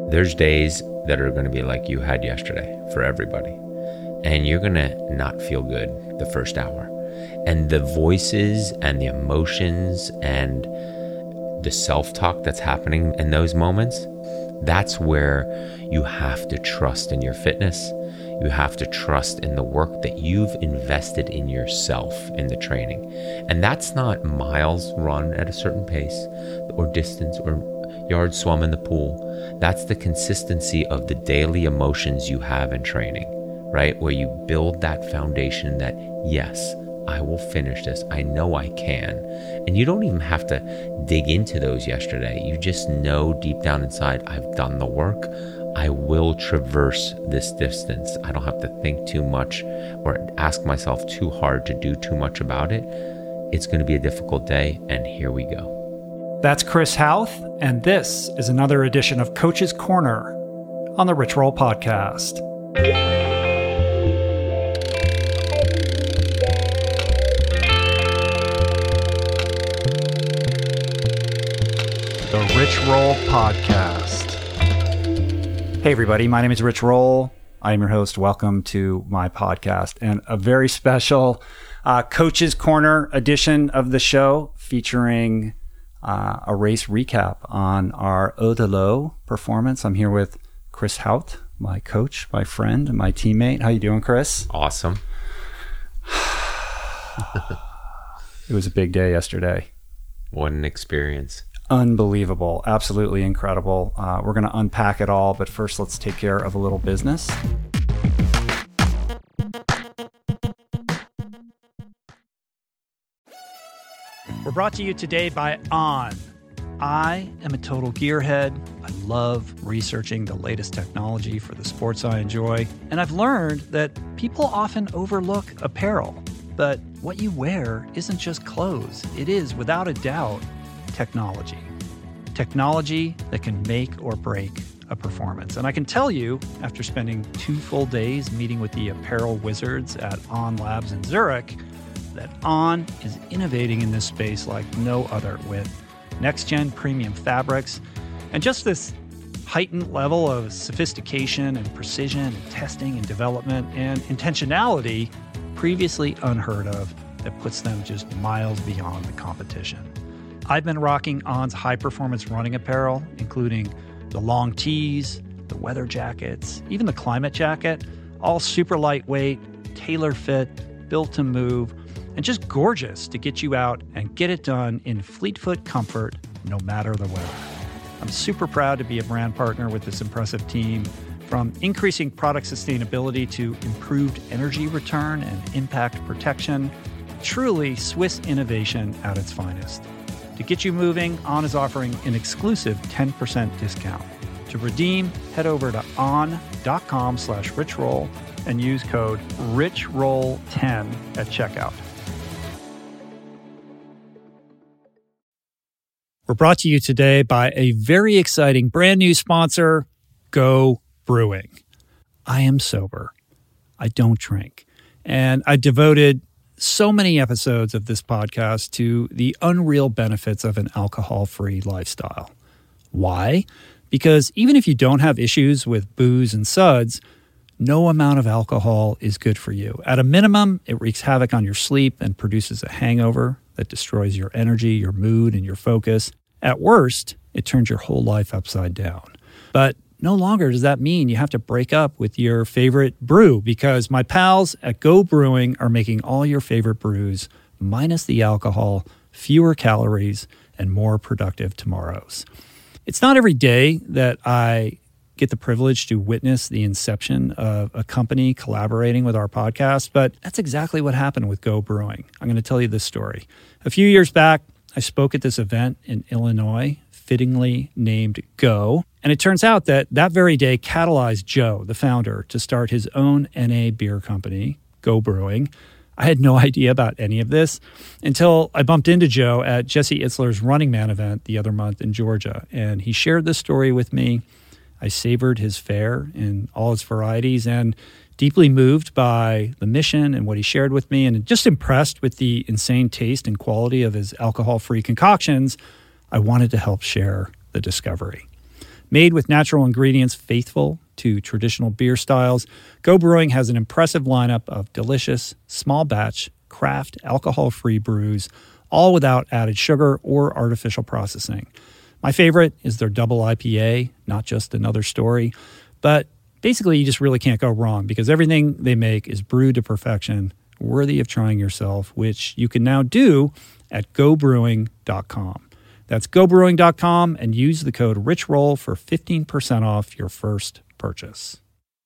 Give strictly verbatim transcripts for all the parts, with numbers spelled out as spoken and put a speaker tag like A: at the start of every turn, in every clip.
A: There's days that are going to be like you had yesterday for everybody. And you're going to not feel good the first hour. And the voices and the emotions and the self-talk that's happening in those moments, that's where you have to trust in your fitness. You have to trust in the work that you've invested in yourself in the training. And that's not miles run at a certain pace or distance or yards swum in the pool. That's the consistency of the daily emotions you have in training, right? Where you build that foundation that, yes, I will finish this. I know I can. And you don't even have to dig into those yesterday. You just know deep down inside, I've done the work. I will traverse this distance. I don't have to think too much or ask myself too hard to do too much about it. It's going to be a difficult day, and here we go.
B: That's Chris Houth, and this is another edition of Coach's Corner on the Rich Roll Podcast. The Rich Roll Podcast. Hey everybody, my name is Rich Roll. I am your host. Welcome to my podcast and a very special uh, Coach's Corner edition of the show featuring uh, a race recap on our Eau de L'Eau performance. I'm here with Chris Houth, my coach, my friend, my teammate. How you doing, Chris?
A: Awesome.
B: It was a big day yesterday.
A: What an experience.
B: Unbelievable. Absolutely incredible. Uh, we're going to unpack it all, but first let's take care of a little business. We're brought to you today by On. I am a total gearhead. I love researching the latest technology for the sports I enjoy. And I've learned that people often overlook apparel. But what you wear isn't just clothes. It is, without a doubt, technology. Technology that can make or break a performance. And I can tell you, after spending two full days meeting with the apparel wizards at On Labs in Zurich, that On is innovating in this space like no other, with next-gen premium fabrics and just this heightened level of sophistication and precision and testing and development and intentionality previously unheard of that puts them just miles beyond the competition. I've been rocking On's high-performance running apparel, including the long tees, the weather jackets, even the climate jacket, all super lightweight, tailor-fit, built to move, and just gorgeous to get you out and get it done in fleet-foot comfort, no matter the weather. I'm super proud to be a brand partner with this impressive team, from increasing product sustainability to improved energy return and impact protection. Truly Swiss innovation at its finest. To get you moving, On is offering an exclusive ten percent discount. To redeem, head over to on.com slash richroll and use code rich roll ten at checkout. We're brought to you today by a very exciting brand new sponsor, Go Brewing. I am sober. I don't drink. And I devoted so many episodes of this podcast to the unreal benefits of an alcohol-free lifestyle. Why? Because even if you don't have issues with booze and suds, no amount of alcohol is good for you. At a minimum, it wreaks havoc on your sleep and produces a hangover that destroys your energy, your mood, and your focus. At worst, it turns your whole life upside down. But no longer does that mean you have to break up with your favorite brew, because my pals at Go Brewing are making all your favorite brews, minus the alcohol, fewer calories, and more productive tomorrows. It's not every day that I get the privilege to witness the inception of a company collaborating with our podcast, but that's exactly what happened with Go Brewing. I'm going to tell you this story. A few years back, I spoke at this event in Illinois, fittingly named Go, and it turns out that that very day catalyzed Joe, the founder, to start his own N A beer company, Go Brewing. I had no idea about any of this until I bumped into Joe at Jesse Itzler's Running Man event the other month in Georgia, and he shared this story with me. I savored his fare in all its varieties and deeply moved by the mission and what he shared with me, and just impressed with the insane taste and quality of his alcohol-free concoctions. I wanted to help share the discovery. Made with natural ingredients faithful to traditional beer styles, Go Brewing has an impressive lineup of delicious, small batch, craft, alcohol-free brews, all without added sugar or artificial processing. My favorite is their double I P A, Not Just Another Story. But basically, you just really can't go wrong because everything they make is brewed to perfection, worthy of trying yourself, which you can now do at go brewing dot com. That's go brewing dot com and use the code RichRoll for fifteen percent off your first purchase.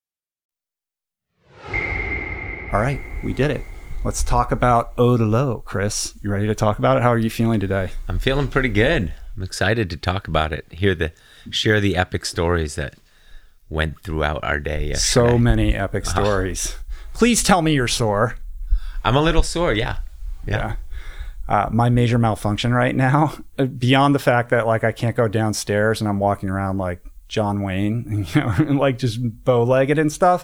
B: All right, we did it. Let's talk about Eau de l'Eau, Chris. You ready to talk about it? How are you feeling today?
A: I'm feeling pretty good. I'm excited to talk about it. Hear the share the epic stories that went throughout our day yesterday.
B: So many epic stories. Oh. Please tell me you're sore.
A: I'm a little sore, yeah.
B: Yeah. yeah. Uh, my major malfunction right now, beyond the fact that like I can't go downstairs and I'm walking around like John Wayne, you know, like just bow-legged and stuff,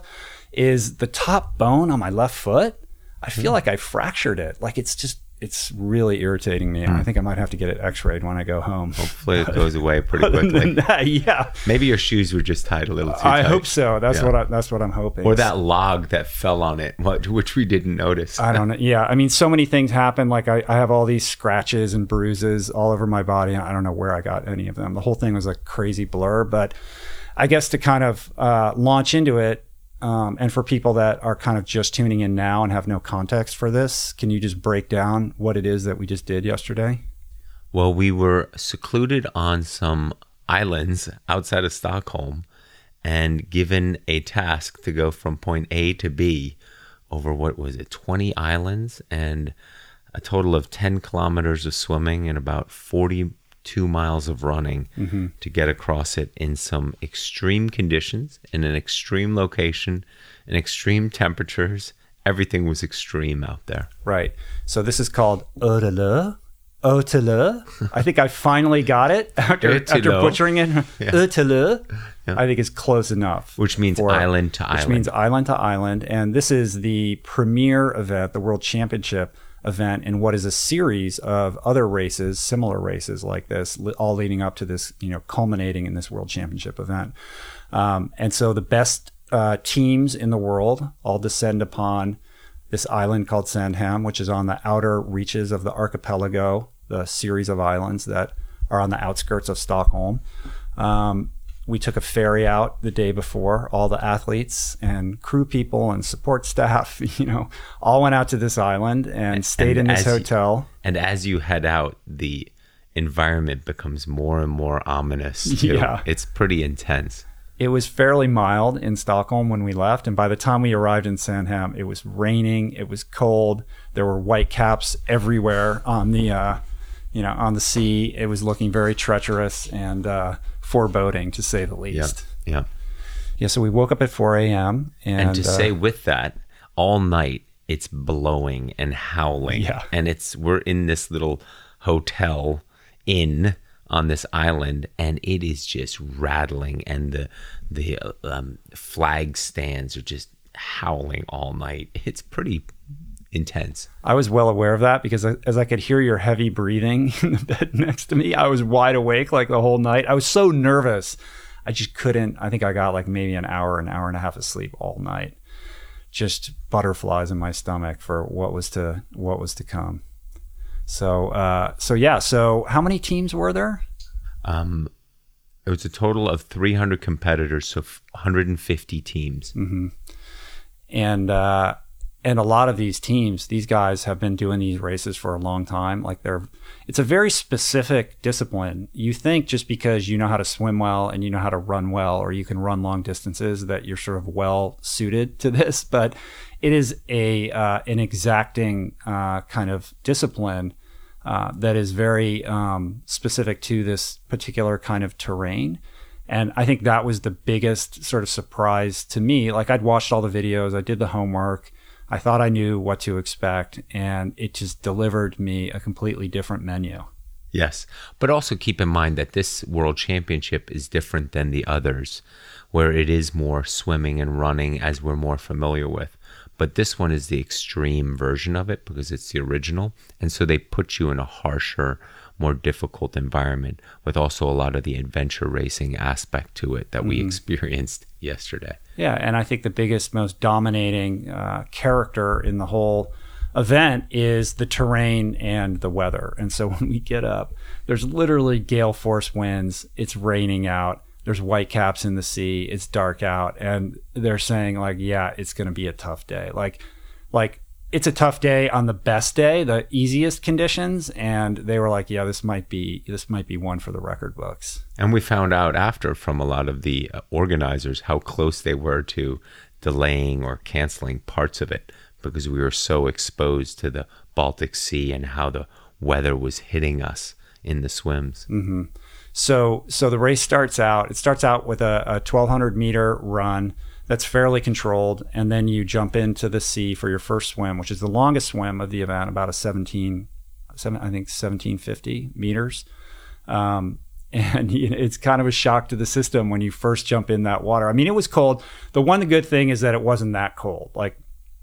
B: is the top bone on my left foot. I feel mm. like I fractured it. Like it's just, it's really irritating me. Mm. I think I might have to get it x-rayed when I go home.
A: Hopefully it goes away pretty quickly.
B: That, yeah.
A: Maybe your shoes were just tied a little too
B: I
A: tight.
B: hope so. That's yeah. what I, that's what I'm hoping.
A: Or that log that fell on it, which we didn't notice.
B: I don't know. Yeah. I mean, so many things happen. Like I, I have all these scratches and bruises all over my body. And I don't know where I got any of them. The whole thing was a crazy blur. But I guess to kind of uh, launch into it, Um, and for people that are kind of just tuning in now and have no context for this, can you just break down what it is that we just did yesterday?
A: Well, we were secluded on some islands outside of Stockholm and given a task to go from point A to B over, what was it, twenty islands and a total of ten kilometers of swimming and about forty-two miles of running mm-hmm. to get across it in some extreme conditions, in an extreme location, in extreme temperatures. Everything was extreme out there.
B: Right. So this is called Eau de l'Eau. Eau de l'Eau. I think I finally got it after, after butchering it. Yeah. Eau de l'Eau. Yeah. I think is close enough.
A: Which means for, island to
B: which
A: island.
B: Which means island to island. And this is the premier event, the World Championship event, in what is a series of other races, similar races like this, all leading up to this, you know, culminating in this World Championship event. Um, and so the best uh, teams in the world all descend upon this island called Sandhamn, which is on the outer reaches of the archipelago, the series of islands that are on the outskirts of Stockholm. Um, we took a ferry out the day before. All the athletes and crew people and support staff, you know, all went out to this island and, and stayed and in this hotel.
A: You, and as you head out, the environment becomes more and more ominous too. Yeah. It's pretty intense.
B: It was fairly mild in Stockholm when we left. And by the time we arrived in Sandhamn, it was raining. It was cold. There were white caps everywhere on the, uh, you know, on the sea. It was looking very treacherous and uh, foreboding, to say the least.
A: Yeah. Yeah.
B: Yeah. So we woke up at four a.m. And,
A: and to
B: uh,
A: say with that, all night it's blowing and howling.
B: Yeah.
A: And it's we're in this little hotel inn on this island, and it is just rattling, and the the um, flag stands are just howling all night. It's pretty intense.
B: I was well aware of that because as I could hear your heavy breathing in the bed next to me, I was wide awake like the whole night. I was so nervous. I just couldn't. I think I got like maybe an hour, an hour and a half of sleep all night. Just butterflies in my stomach for what was to what was to come. So, uh, so yeah. So, how many teams were there?
A: Um, it was a total of three hundred competitors, so one hundred fifty teams.
B: Mm-hmm. And uh, and a lot of these teams, these guys have been doing these races for a long time. Like they're, it's a very specific discipline. You think just because you know how to swim well and you know how to run well, or you can run long distances, that you're sort of well suited to this, but it is a uh, an exacting uh, kind of discipline uh, that is very um, specific to this particular kind of terrain. And I think that was the biggest sort of surprise to me. Like I'd watched all the videos, I did the homework, I thought I knew what to expect, and it just delivered me a completely different menu.
A: Yes, but also keep in mind that this World Championship is different than the others, where it is more swimming and running as we're more familiar with. But this one is the extreme version of it because it's the original. And so they put you in a harsher, more difficult environment with also a lot of the adventure racing aspect to it that mm-hmm. we experienced yesterday.
B: Yeah, and I think the biggest, most dominating uh, character in the whole event is the terrain and the weather. And so when we get up, there's literally gale force winds. It's raining out. There's whitecaps in the sea. It's dark out. And they're saying like, yeah, it's going to be a tough day. Like, like it's a tough day on the best day, the easiest conditions. And they were like, yeah, this might be, this might be one for the record books.
A: And we found out after from a lot of the organizers how close they were to delaying or canceling parts of it, because we were so exposed to the Baltic Sea and how the weather was hitting us in the swims.
B: Mm-hmm. So so the race starts out, it starts out with a, a twelve hundred meter run that's fairly controlled, and then you jump into the sea for your first swim, which is the longest swim of the event, about a seventeen, seven, I think seventeen fifty meters. Um, and you know, it's kind of a shock to the system when you first jump in that water. I mean, it was cold. The one good thing is that it wasn't that cold. Like,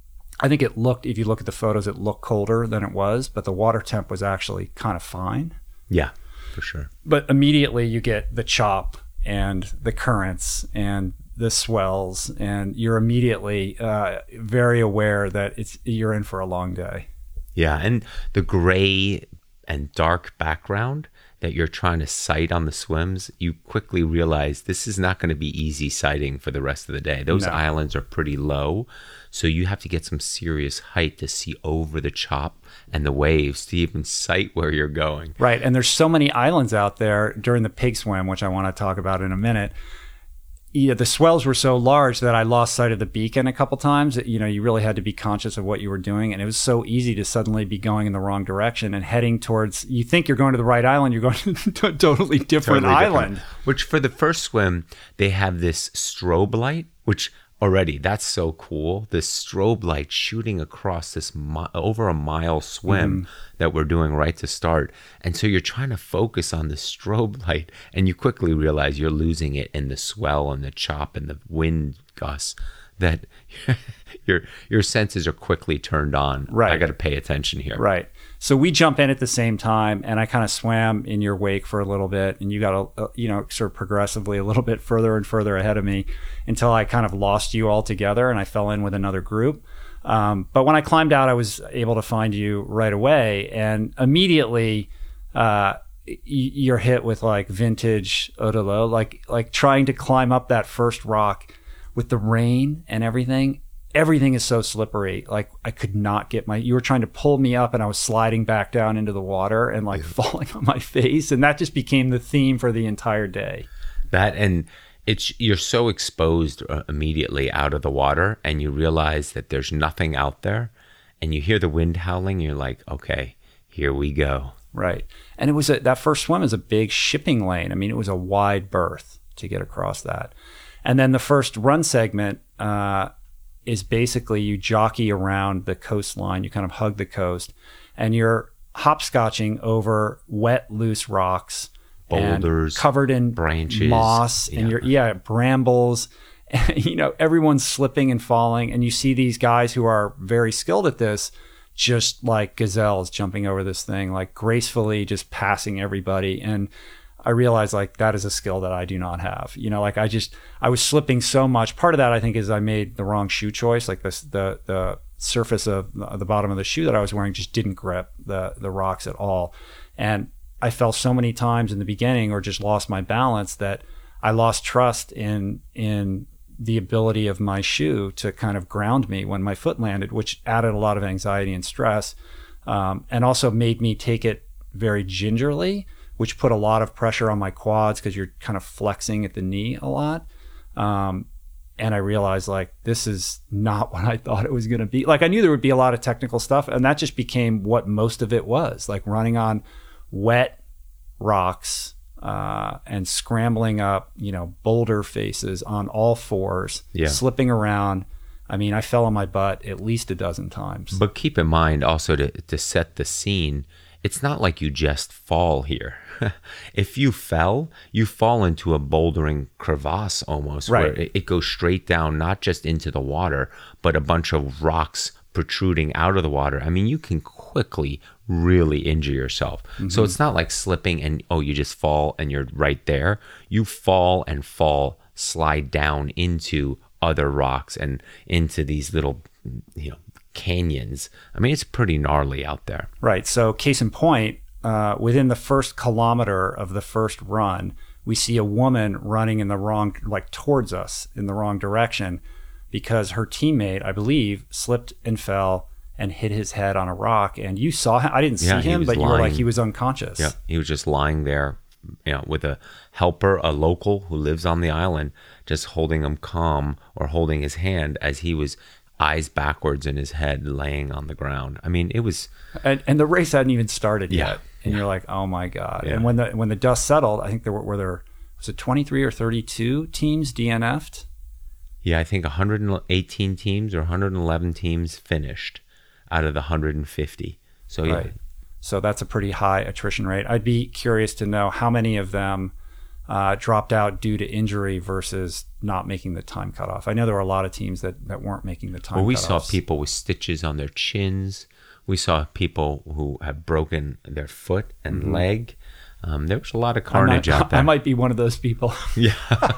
B: I think it looked, if you look at the photos, it looked colder than it was, but the water temp was actually kind of fine.
A: Yeah, for sure.
B: But immediately you get the chop and the currents and the swells, and you're immediately uh, very aware that it's you're in for a long day.
A: Yeah, and the gray and dark background that you're trying to sight on the swims, you quickly realize this is not going to be easy sighting for the rest of the day. Those no. islands are pretty low, so you have to get some serious height to see over the chop and the waves to even sight where you're going.
B: Right, and there's so many islands out there during the pig swim, which I want to talk about in a minute. Yeah, the swells were so large that I lost sight of the beacon a couple times. You know, you really had to be conscious of what you were doing, and it was so easy to suddenly be going in the wrong direction and heading towards, you think you're going to the right island, you're going to a totally different totally island.
A: Different. Which for the first swim, they have this strobe light, which already, that's so cool. This strobe light shooting across this mi- over a mile swim mm-hmm. that we're doing right to start. And so you're trying to focus on the strobe light, and you quickly realize you're losing it in the swell and the chop and the wind gusts, that your your senses are quickly turned on.
B: Right.
A: I got to pay attention here.
B: Right. So we jump in at the same time, and I kind of swam in your wake for a little bit, and you got a, you know, sort of progressively a little bit further and further ahead of me until I kind of lost you altogether, and I fell in with another group. Um, but when I climbed out, I was able to find you right away, and immediately uh, y- you're hit with like vintage Odolo, like like trying to climb up that first rock with the rain and everything. Everything is so slippery. Like I could not get my, you were trying to pull me up and I was sliding back down into the water and like yeah. falling on my face. And that just became the theme for the entire day.
A: That, and it's, you're so exposed immediately out of the water, and you realize that there's nothing out there, and you hear the wind howling. You're like, okay, here we go.
B: Right. And it was a, that first swim is a big shipping lane. I mean, it was a wide berth to get across that. And then the first run segment, uh, is basically you jockey around the coastline, you kind of hug the coast, and you're hopscotching over wet, loose rocks,
A: boulders,
B: covered in
A: branches,
B: moss,
A: yeah.
B: and you're yeah, brambles. And, you know, everyone's slipping and falling, and you see these guys who are very skilled at this, just like gazelles jumping over this thing, like gracefully just passing everybody. And I realized like that is a skill that I do not have. You know, like I just, I was slipping so much. Part of that I think is I made the wrong shoe choice. Like this, the, the surface of the bottom of the shoe that I was wearing just didn't grip the, the rocks at all. And I fell so many times in the beginning or just lost my balance that I lost trust in, in the ability of my shoe to kind of ground me when my foot landed, which added a lot of anxiety and stress. Um, and also made me take it very gingerly, which put a lot of pressure on my quads because you're kind of flexing at the knee a lot. Um, and I realized like, this is not what I thought it was going to be. Like I knew there would be a lot of technical stuff, and that just became what most of it was, like running on wet rocks uh, and scrambling up, you know, boulder faces on all fours,
A: yeah.
B: slipping around. I mean, I fell on my butt at least a dozen times.
A: But keep in mind also to, to set the scene, it's not like you just fall here. If you fell, you fall into a bouldering crevasse almost,
B: right.
A: where it, it goes straight down, not just into the water, but a bunch of rocks protruding out of the water, I mean, you can quickly really injure yourself. Mm-hmm. So it's not like slipping and, oh, you just fall and you're right there. You fall and fall, slide down into other rocks and into these little, you know, canyons. I mean, it's pretty gnarly out there.
B: Right. So case in point, uh, within the first kilometer of the first run, we see a woman running in the wrong, like towards us in the wrong direction, because her teammate, I believe, slipped and fell and hit his head on a rock. And you saw him. I didn't see
A: yeah,
B: him, but
A: lying.
B: You were like, he was unconscious.
A: Yeah, he was just lying there, you know, with a helper, a local who lives on the island, just holding him calm or holding his hand as he was eyes backwards in his head laying on the ground. I mean, it was...
B: And, and the race hadn't even started
A: yeah,
B: yet. And
A: yeah.
B: you're like, oh my God.
A: Yeah.
B: And when the when the dust settled, I think there were, were there, was it twenty-three or thirty-two teams D N F'd?
A: Yeah, I think one hundred eighteen teams or one hundred eleven teams finished out of the one hundred fifty. So yeah.
B: Right. So that's a pretty high attrition rate. I'd be curious to know how many of them uh, dropped out due to injury versus not making the time cutoff. I know there were a lot of teams that, that weren't making the time
A: Well, we
B: cutoffs.
A: saw people with stitches on their chins. We saw people who have broken their foot and mm-hmm. leg. Um, there was a lot of carnage
B: might,
A: out there.
B: I might be one of those people.
A: Yeah.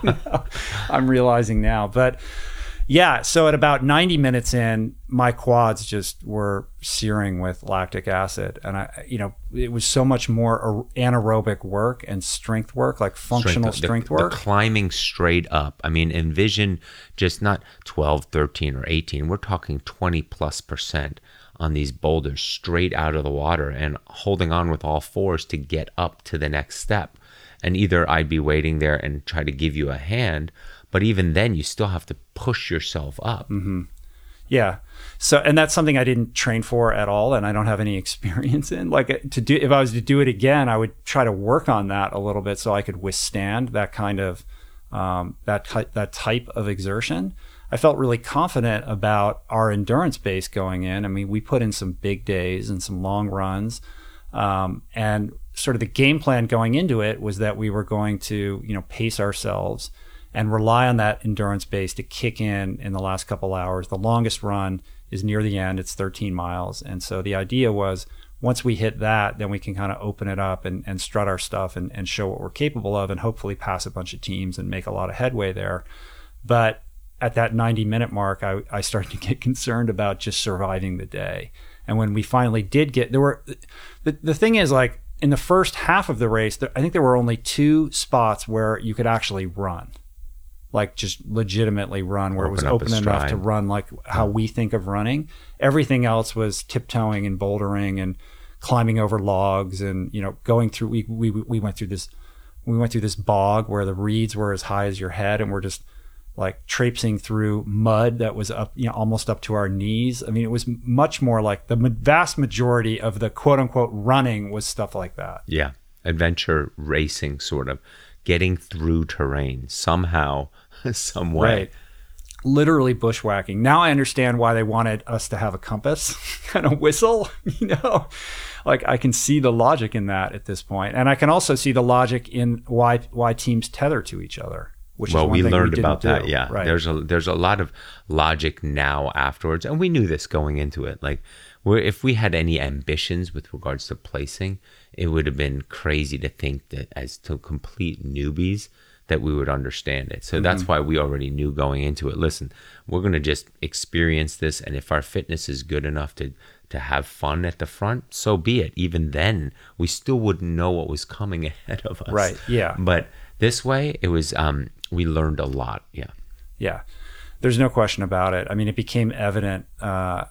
B: I'm realizing now. But yeah, so at about ninety minutes in, my quads just were searing with lactic acid. And I, you know, it was so much more anaerobic work and strength work, like functional strength, strength
A: the,
B: work.
A: The climbing straight up. I mean, envision just not twelve, thirteen, or eighteen. We're talking twenty plus percent on these boulders straight out of the water and holding on with all fours to get up to the next step. And either I'd be waiting there and try to give you a hand, but even then you still have to push yourself up.
B: Mm-hmm. Yeah. So, and that's something I didn't train for at all, and I don't have any experience in. Like, to do, if I was to do it again, I would try to work on that a little bit so I could withstand that kind of um, that that type of exertion. I felt really confident about our endurance base going in. I mean, we put in some big days and some long runs, um, and sort of the game plan going into it was that we were going to, you know, pace ourselves and rely on that endurance base to kick in in the last couple hours. The longest run is near the end. It's thirteen miles. And so the idea was once we hit that, then we can kind of open it up and, and strut our stuff and, and show what we're capable of and hopefully pass a bunch of teams and make a lot of headway there. But at that ninety minute mark, I, I started to get concerned about just surviving the day. And when we finally did get, there were, the, the thing is, like, in the first half of the race, there, I think there were only two spots where you could actually run. Like, just legitimately run, where open it was open enough to run like how we think of running. Everything else was tiptoeing and bouldering and climbing over logs and, you know, going through, we, we, we went through this, we went through this bog where the reeds were as high as your head, and we're just like traipsing through mud that was up, you know, almost up to our knees. I mean, it was much more like the vast majority of the quote unquote running was stuff like that.
A: Yeah. Adventure racing, sort of getting through terrain somehow, some way.
B: Right. Literally bushwhacking. Now I understand why they wanted us to have a compass and a whistle, you know, like I can see the logic in that at this point. And I can also see the logic in why, why teams tether to each other. Which
A: well,
B: is one
A: we
B: thing
A: learned
B: we
A: about that.
B: do.
A: Yeah,
B: right.
A: There's a there's a lot of logic now afterwards, and we knew this going into it. Like, we're, if we had any ambitions with regards to placing, it would have been crazy to think that as to complete newbies that we would understand it. So mm-hmm. that's why we already knew going into it. Listen, we're going to just experience this, and if our fitness is good enough to to have fun at the front, so be it. Even then, we still wouldn't know what was coming ahead of us.
B: Right. Yeah.
A: But this way, it was. Um, we learned a lot. Yeah.
B: Yeah. There's no question about it. I mean, it became evident uh,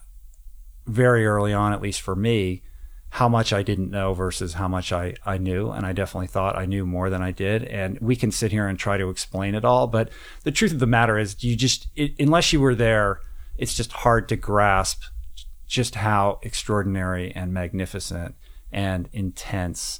B: very early on, at least for me, how much I didn't know versus how much I, I knew. And I definitely thought I knew more than I did. And we can sit here and try to explain it all. But the truth of the matter is, you just, it, unless you were there, it's just hard to grasp just how extraordinary and magnificent and intense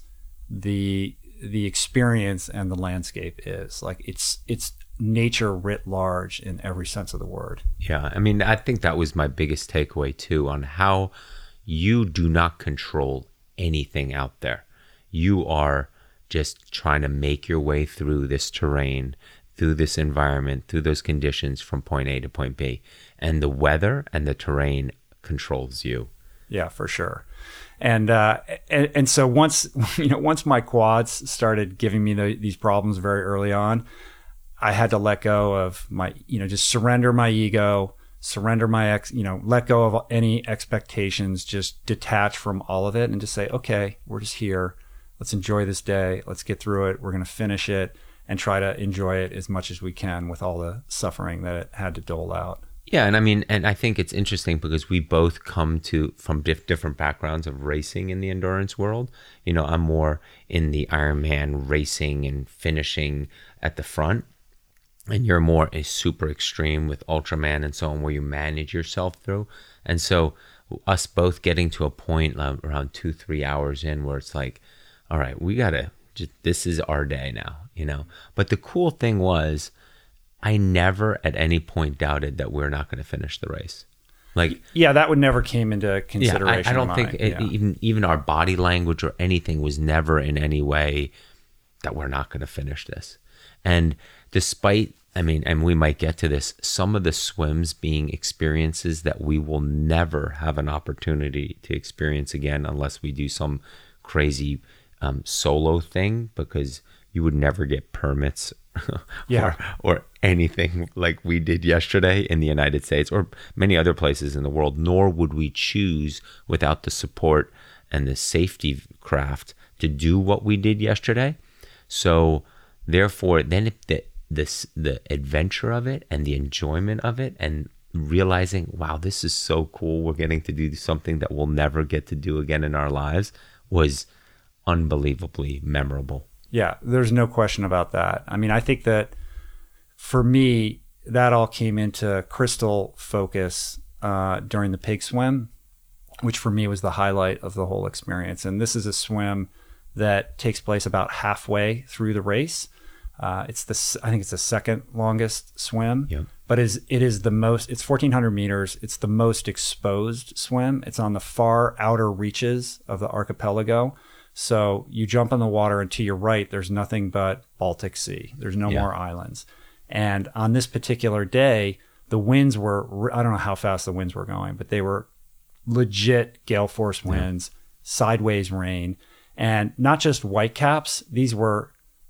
B: the the experience and the landscape is. Like, it's it's nature writ large in every sense of the word.
A: Yeah, I mean, I think that was my biggest takeaway too, on how you do not control anything out there. You are just trying to make your way through this terrain, through this environment, through those conditions from point A to point B. And the weather and the terrain controls you.
B: Yeah, for sure. And, uh, and, and so once, you know, once my quads started giving me the, these problems very early on, I had to let go of my, you know, just surrender my ego, surrender my ex, you know, let go of any expectations, just detach from all of it and just say, okay, we're just here. Let's enjoy this day. Let's get through it. We're going to finish it and try to enjoy it as much as we can with all the suffering that it had to dole out.
A: Yeah, and I mean, and I think it's interesting because we both come to from diff- different backgrounds of racing in the endurance world. You know, I'm more in the Ironman racing and finishing at the front, and you're more a super extreme with Ultraman and so on, where you manage yourself through. And so, us both getting to a point uh, around two, three hours in, where it's like, all right, we gotta just, this is our day now, you know. But the cool thing was, I never at any point doubted that we're not going to finish the race. Like,
B: yeah, that would never came into consideration.
A: Yeah, I, I don't
B: of
A: think
B: mine.
A: it,
B: yeah.
A: even even our body language or anything was never in any way that we're not going to finish this. And despite, I mean, and we might get to this, some of the swims being experiences that we will never have an opportunity to experience again unless we do some crazy um, solo thing, because you would never get permits
B: yeah.
A: or, or anything like we did yesterday in the United States or many other places in the world, nor would we choose without the support and the safety craft to do what we did yesterday. So therefore, then if the, this, the adventure of it and the enjoyment of it and realizing, wow, this is so cool, we're getting to do something that we'll never get to do again in our lives, was unbelievably memorable.
B: Yeah, there's no question about that. I mean, I think that for me, that all came into crystal focus uh, during the pig swim, which for me was the highlight of the whole experience. And this is a swim that takes place about halfway through the race. Uh, it's the I think it's the second longest swim,
A: yep.
B: but is it is the most. It's fourteen hundred meters. It's the most exposed swim. It's on the far outer reaches of the archipelago. So you jump in the water and to your right, there's nothing but Baltic Sea. There's no yeah. more islands. And on this particular day, the winds were, I don't know how fast the winds were going, but they were legit gale force winds, yeah. sideways rain, and not just whitecaps. These were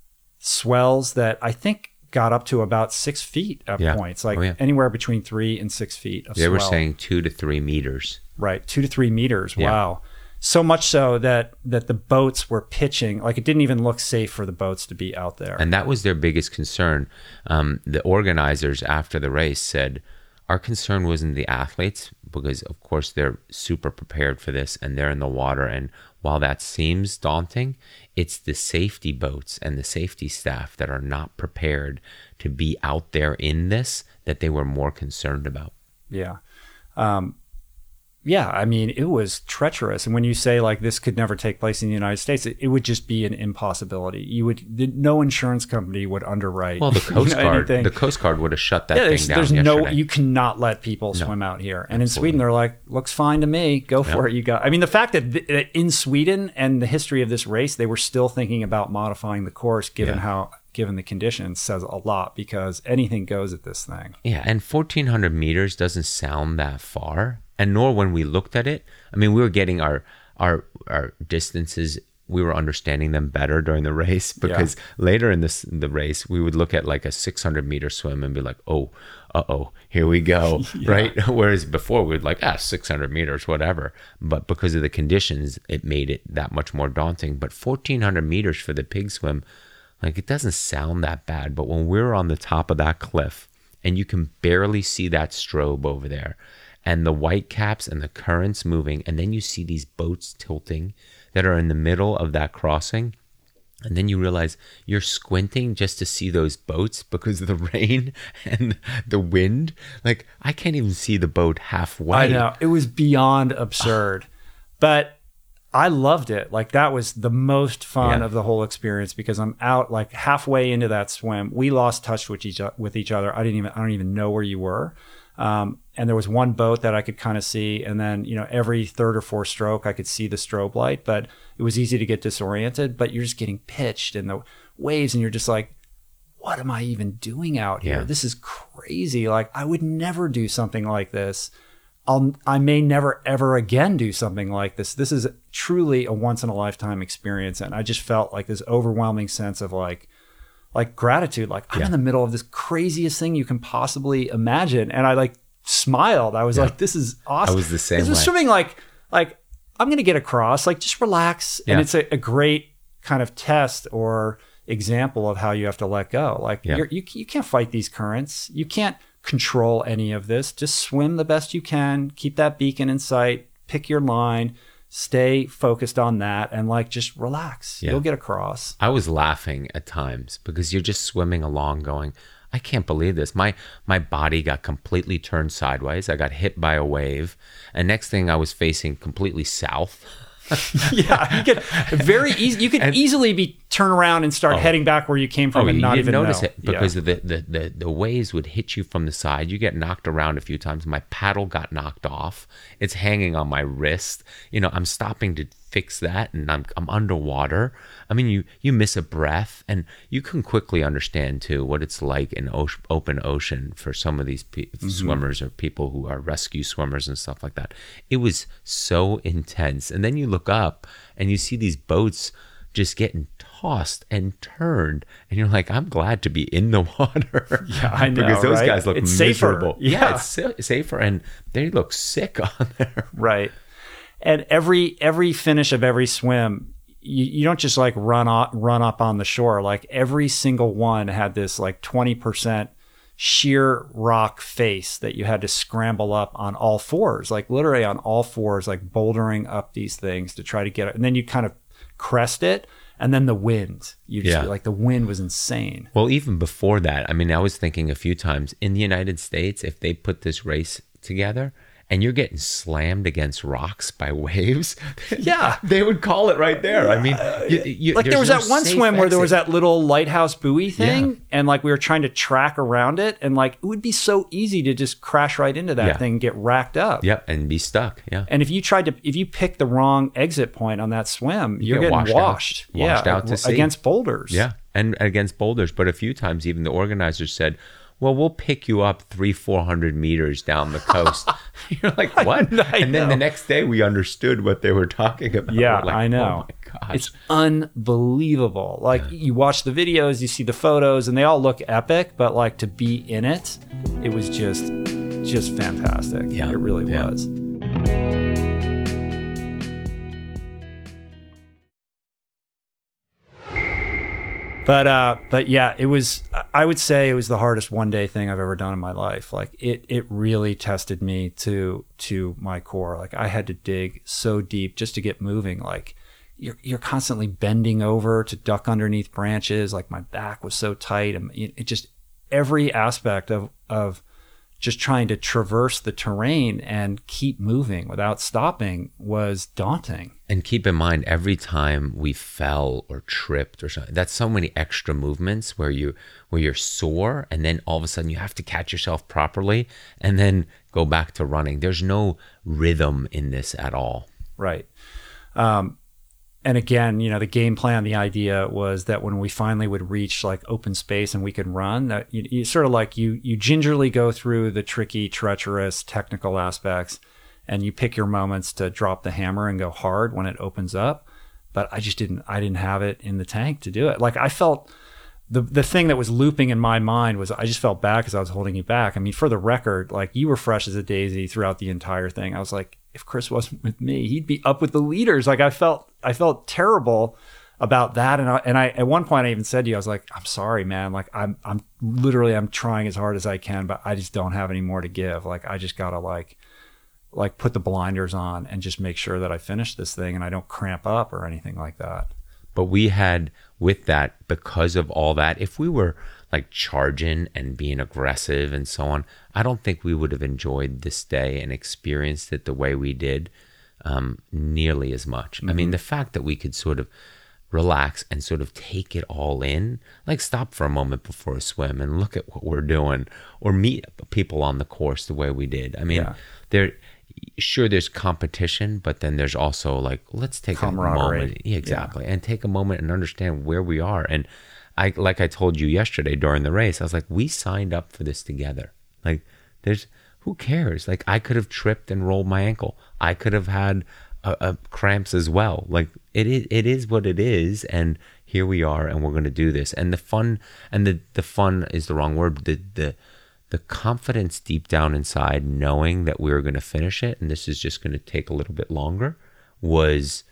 B: swells that I think got up to about six feet at yeah. points, like oh, yeah. anywhere between three and six feet of
A: they
B: swell.
A: They were saying two to three meters.
B: Right, two to three meters.
A: Yeah.
B: Wow. So much so that that the boats were pitching, like it didn't even look safe for the boats to be out there.
A: And that was their biggest concern. Um, the organizers after the race said, our concern wasn't the athletes, because of course they're super prepared for this and they're in the water. And while that seems daunting, it's the safety boats and the safety staff that are not prepared to be out there in this that they were more concerned about.
B: Yeah. Um, Yeah, I mean, it was treacherous. And when you say like this could never take place in the United States, it, it would just be an impossibility. You would, the, no insurance company would underwrite.
A: Well, the Coast
B: you know,
A: Guard,
B: anything.
A: the Coast Guard would have shut that
B: yeah,
A: thing
B: there's,
A: down
B: there's
A: yesterday.
B: no, you cannot let people no, swim out here. And absolutely. In Sweden, they're like, looks fine to me. Go for
A: yep.
B: it. You got. I mean, the fact that th- in Sweden and the history of this race, they were still thinking about modifying the course, given
A: yeah.
B: how. Given the conditions, says a lot, because anything goes at this thing.
A: Yeah, and fourteen hundred meters doesn't sound that far, and nor when we looked at it. I mean, we were getting our our our distances, we were understanding them better during the race, because yeah. later in this the race, we would look at like a six hundred meter swim and be like, oh, uh-oh, here we go, yeah. right? Whereas before we would like, ah, six hundred meters, whatever. But because of the conditions, it made it that much more daunting. But fourteen hundred meters for the pig swim, like, it doesn't sound that bad, but when we're on the top of that cliff and you can barely see that strobe over there and the white caps and the currents moving, and then you see these boats tilting that are in the middle of that crossing, and then you realize you're squinting just to see those boats because of the rain and the wind. Like, I can't even see the boat halfway.
B: I know. It was beyond absurd. But I loved it. Like, that was the most fun yeah. of the whole experience, because I'm out like halfway into that swim. We lost touch with each with each other. I didn't even I don't even know where you were. Um, and there was one boat that I could kind of see, and then you know every third or fourth stroke I could see the strobe light, but it was easy to get disoriented. But you're just getting pitched in the waves, and you're just like, what am I even doing out here?
A: Yeah.
B: This is crazy. Like, I would never do something like this I'll, I may never, ever again do something like this. This is truly a once in a lifetime experience. And I just felt like this overwhelming sense of like, like gratitude. Like I'm
A: yeah.
B: in the middle of this craziest thing you can possibly imagine. And I like smiled. I was yeah. like, this is awesome.
A: I was the same
B: This was
A: way.
B: swimming like, like I'm going to get across, like just relax. Yeah. And it's a, a great kind of test or example of how you have to let go. Like yeah. you're, you, you can't fight these currents. You can't control any of this. Just swim the best you can, keep that beacon in sight, pick your line, stay focused on that, and like just relax. Yeah. You'll get across.
A: I was laughing at times because you're just swimming along going, I can't believe this. My my body got completely turned sideways. I got hit by a wave, and next thing I was facing completely south.
B: yeah, you could very easy. You could and, easily be turn around and start oh, heading back where you came from,
A: oh,
B: and not
A: you
B: even
A: notice
B: know.
A: it because yeah. the, the the the waves would hit you from the side. You get knocked around a few times. My paddle got knocked off. It's hanging on my wrist. You know, I'm stopping to fix that, and I'm I'm underwater. I mean, you you miss a breath, and you can quickly understand too what it's like in o- open ocean for some of these pe- mm-hmm. swimmers or people who are rescue swimmers and stuff like that. It was so intense, and then you look up and you see these boats just getting tossed and turned, and you're like, I'm glad to be in the water.
B: Yeah, I know,
A: because those
B: right?
A: guys look
B: it's
A: miserable.
B: Safer. Yeah.
A: yeah, it's sa- safer, and they look sick on there.
B: Right. And every every finish of every swim, you, you don't just like run up, run up on the shore. Like every single one had this like twenty percent sheer rock face that you had to scramble up on all fours, like literally on all fours, like bouldering up these things to try to get it. And then you kind of crest it. And then the wind, you just
A: yeah.
B: like the wind was insane.
A: Well, even before that, I mean, I was thinking a few times in the United States, if they put this race together, and you're getting slammed against rocks by waves,
B: yeah,
A: they would call it right there. I mean, you, you,
B: like there was
A: no
B: that one swim
A: exit.
B: where there was that little lighthouse buoy thing,
A: yeah.
B: and like we were trying to track around it, and like it would be so easy to just crash right into that
A: yeah.
B: thing and get racked up.
A: Yep, and be stuck. Yeah.
B: And if you tried to, if you picked the wrong exit point on that swim,
A: you
B: you're
A: get
B: getting
A: washed,
B: washed.
A: Out, washed
B: yeah,
A: out to sea.
B: Against boulders.
A: Yeah, and against boulders. But a few times, even the organizers said, well, we'll pick you up three, four hundred meters down the coast. You're like, what?
B: I, I
A: and then
B: know.
A: the next day, we understood what they were talking about.
B: Yeah,
A: like,
B: I know.
A: Oh my gosh.
B: It's unbelievable. Like yeah. you watch the videos, you see the photos, and they all look epic. But like to be in it, it was just, just fantastic.
A: Yeah,
B: it really
A: yeah.
B: was. But uh, but yeah, it was. I would say it was the hardest one day thing I've ever done in my life. Like it, it really tested me to to my core. Like I had to dig so deep just to get moving. Like you're you're constantly bending over to duck underneath branches. Like my back was so tight, and it, it just every aspect of of just trying to traverse the terrain and keep moving without stopping was daunting.
A: And keep in mind, every time we fell or tripped or something, that's so many extra movements where you where you're sore, and then all of a sudden you have to catch yourself properly and then go back to running. There's no rhythm in this at all.
B: Right. Um, and again, you know, the game plan, the idea was that when we finally would reach like open space and we could run, that you, you sort of like you you gingerly go through the tricky, treacherous, technical aspects, and you pick your moments to drop the hammer and go hard when it opens up. But I just didn't, I didn't have it in the tank to do it. Like I felt the the thing that was looping in my mind was I just felt bad because I was holding you back. I mean, for the record, like you were fresh as a daisy throughout the entire thing. I was like, if Chris wasn't with me, he'd be up with the leaders. Like I felt, I felt terrible about that. And I, and I, at one point I even said to you, I was like, I'm sorry, man. Like I'm, I'm literally, I'm trying as hard as I can, but I just don't have any more to give. Like I just gotta like, like put the blinders on and just make sure that I finish this thing and I don't cramp up or anything like that.
A: But we had with that, because of all that, if we were like charging and being aggressive and so on, I don't think we would have enjoyed this day and experienced it the way we did um, nearly as much. Mm-hmm. I mean, the fact that we could sort of relax and sort of take it all in, like stop for a moment before a swim and look at what we're doing, or meet people on the course the way we did. I mean,
B: yeah.
A: there, sure, there's competition, but then there's also like, let's take a moment. Yeah, exactly. Yeah. And take a moment and understand where we are. And I, like I told you yesterday during the race, I was like, we signed up for this together. Like there's, who cares? Like, I could have tripped and rolled my ankle. I could have had a, a cramps as well. Like, it is, it is what it is. And here we are, and we're going to do this. And the fun, and the, the fun is the wrong word. The, the, the confidence deep down inside, knowing that we were going to finish it, and this is just going to take a little bit longer, was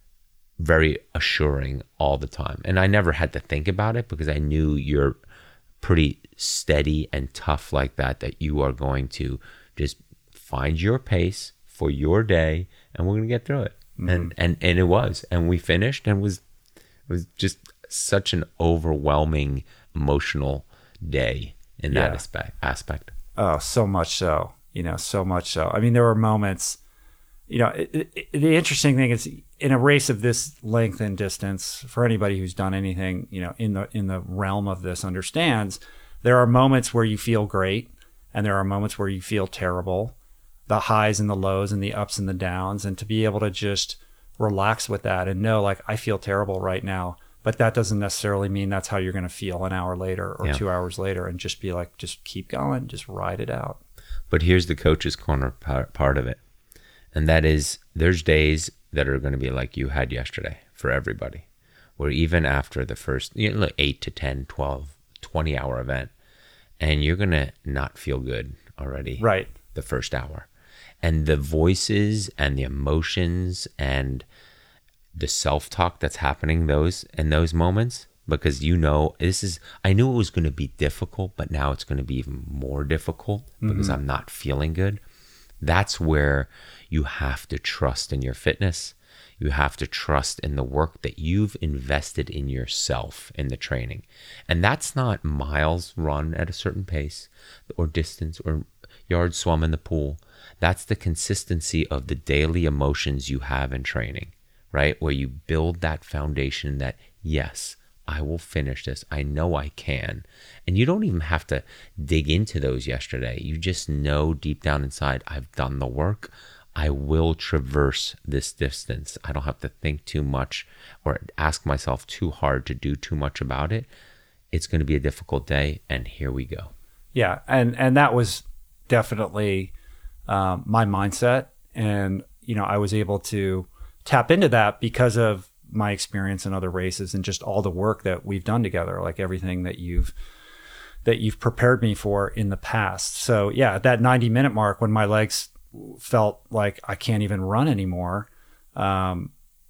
A: very assuring all the time. And I never had to think about it because I knew you're pretty steady and tough like that, that you are going to just find your pace for your day, and we're going to get through it. Mm-hmm. And, and, and it was, and we finished, and it was, it was just such an overwhelming emotional day in that yeah. aspect, aspect.
B: Oh, so much so, you know, so much so. I mean, there were moments, you know, it, it, the interesting thing is in a race of this length and distance, for anybody who's done anything, you know, in the, in the realm of this understands, there are moments where you feel great and there are moments where you feel terrible, the highs and the lows and the ups and the downs. And to be able to just relax with that and know, like, I feel terrible right now, but that doesn't necessarily mean that's how you're going to feel an hour later or yeah. two hours later, and just be like, just keep going, just ride it out.
A: But here's the coach's corner part, part of it. And that is, there's days that are going to be like you had yesterday for everybody, where even after the first, you know, like eight to ten, twelve, twenty hour event, and you're going to not feel good already.
B: Right.
A: The first hour. And the voices and the emotions and the self-talk that's happening those in those moments, because you know, this is, I knew it was going to be difficult, but now it's going to be even more difficult because mm-hmm. I'm not feeling good. That's where you have to trust in your fitness. You have to trust in the work that you've invested in yourself in the training. And that's not miles run at a certain pace or distance or yards swum in the pool. That's the consistency of the daily emotions you have in training, right? Where you build that foundation that, yes, I will finish this. I know I can. And you don't even have to dig into those yesterday. You just know deep down inside, I've done the work. I will traverse this distance. I don't have to think too much or ask myself too hard to do too much about it. It's going to be a difficult day, and here we go.
B: Yeah, and and that was definitely um, my mindset. And, you know, I was able to tap into that because of my experience in other races and just all the work that we've done together, like everything that you've that you've prepared me for in the past. So yeah, at that ninety minute mark, when my legs felt like I can't even run anymore, um,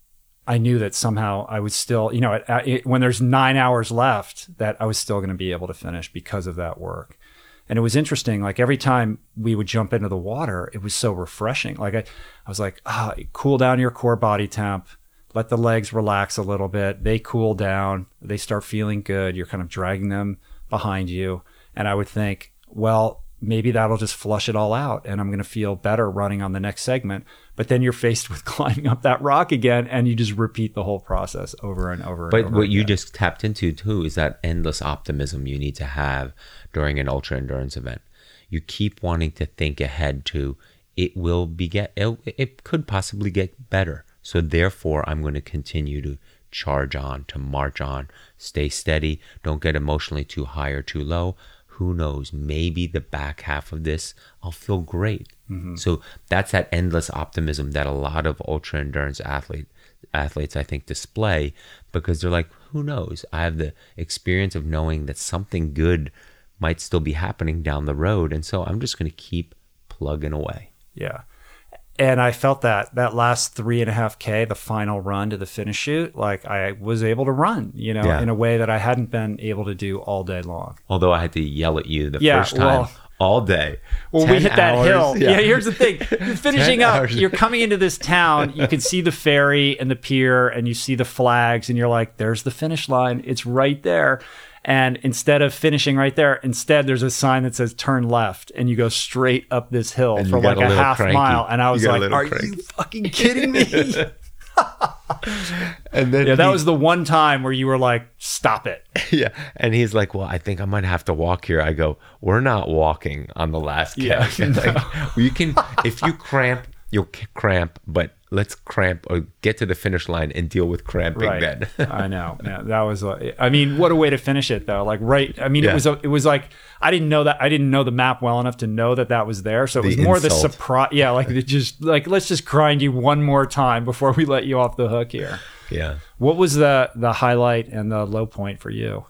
B: I knew that somehow I was still, you know, at, it, when there's nine hours left, that I was still going to be able to finish because of that work. And it was interesting, like every time we would jump into the water, it was so refreshing. Like I, I was like, ah, cool down your core body temp, let the legs relax a little bit. They cool down, they start feeling good. You're kind of dragging them behind you. And I would think, well, maybe that'll just flush it all out and I'm going to feel better running on the next segment. But then you're faced with climbing up that rock again, and you just repeat the whole process over and over and
A: but
B: over
A: what
B: again.
A: You just tapped into too is that endless optimism you need to have during an ultra endurance event. You keep wanting to think ahead to, it will be get, it, it could possibly get better. So therefore I'm going to continue to charge on, to march on, stay steady. Don't get emotionally too high or too low. Who knows, maybe the back half of this, I'll feel great. Mm-hmm. So that's that endless optimism that a lot of ultra endurance athlete, athletes, I think, display, because they're like, who knows? I have the experience of knowing that something good might still be happening down the road. And so I'm just going to keep plugging away.
B: Yeah. And I felt that that last three and a half K, the final run to the finish chute, like I was able to run, you know, yeah. in a way that I hadn't been able to do all day long.
A: Although I had to yell at you the
B: yeah,
A: first time
B: well,
A: all day.
B: Well, we hit
A: hours,
B: that hill.
A: Yeah.
B: yeah, here's the thing. You're finishing up, hours. You're coming into this town, you can see the ferry and the pier and you see the flags and you're like, there's the finish line. It's right there. And instead of finishing right there, instead there's a sign that says turn left, and you go straight up this hill
A: and
B: for like a, a half
A: cranky.
B: mile. And I was like, are
A: cranky.
B: you fucking kidding me?
A: And then
B: yeah, that
A: he,
B: was the one time where you were like, stop it.
A: Yeah. And he's like, well, I think I might have to walk here. I go, we're not walking on the last K.
B: Yeah,
A: like, you can, if you cramp, you'll cramp, but let's cramp or get to the finish line and deal with cramping
B: right.
A: then.
B: I know. Yeah, that was, like, I mean, what a way to finish it though. Like, right. I mean,
A: Yeah.
B: it was, a, it was like, I didn't know that, I didn't know the map well enough to know that that was there. So it was
A: The
B: more
A: insult.
B: the surprise. Yeah. Like, it just like, let's just grind you one more time before we let you off the hook here.
A: Yeah.
B: What was the, the highlight and the low point for you?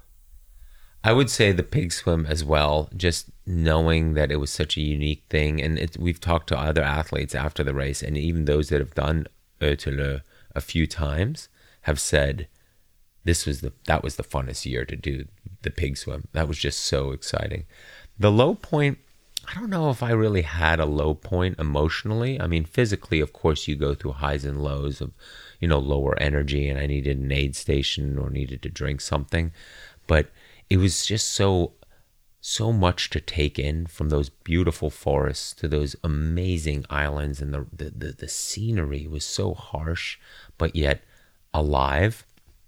A: I would say the pig swim as well, just knowing that it was such a unique thing. And it, we've talked to other athletes after the race, and even those that have done Ötillö a few times have said, this was the that was the funnest year to do the pig swim. That was just so exciting. The low point, I don't know if I really had a low point emotionally. I mean, physically, of course, you go through highs and lows of, you know, lower energy, and I needed an aid station or needed to drink something. But it was just so, so much to take in, from those beautiful forests to those amazing islands, and the the, the, the scenery was so harsh, but yet alive,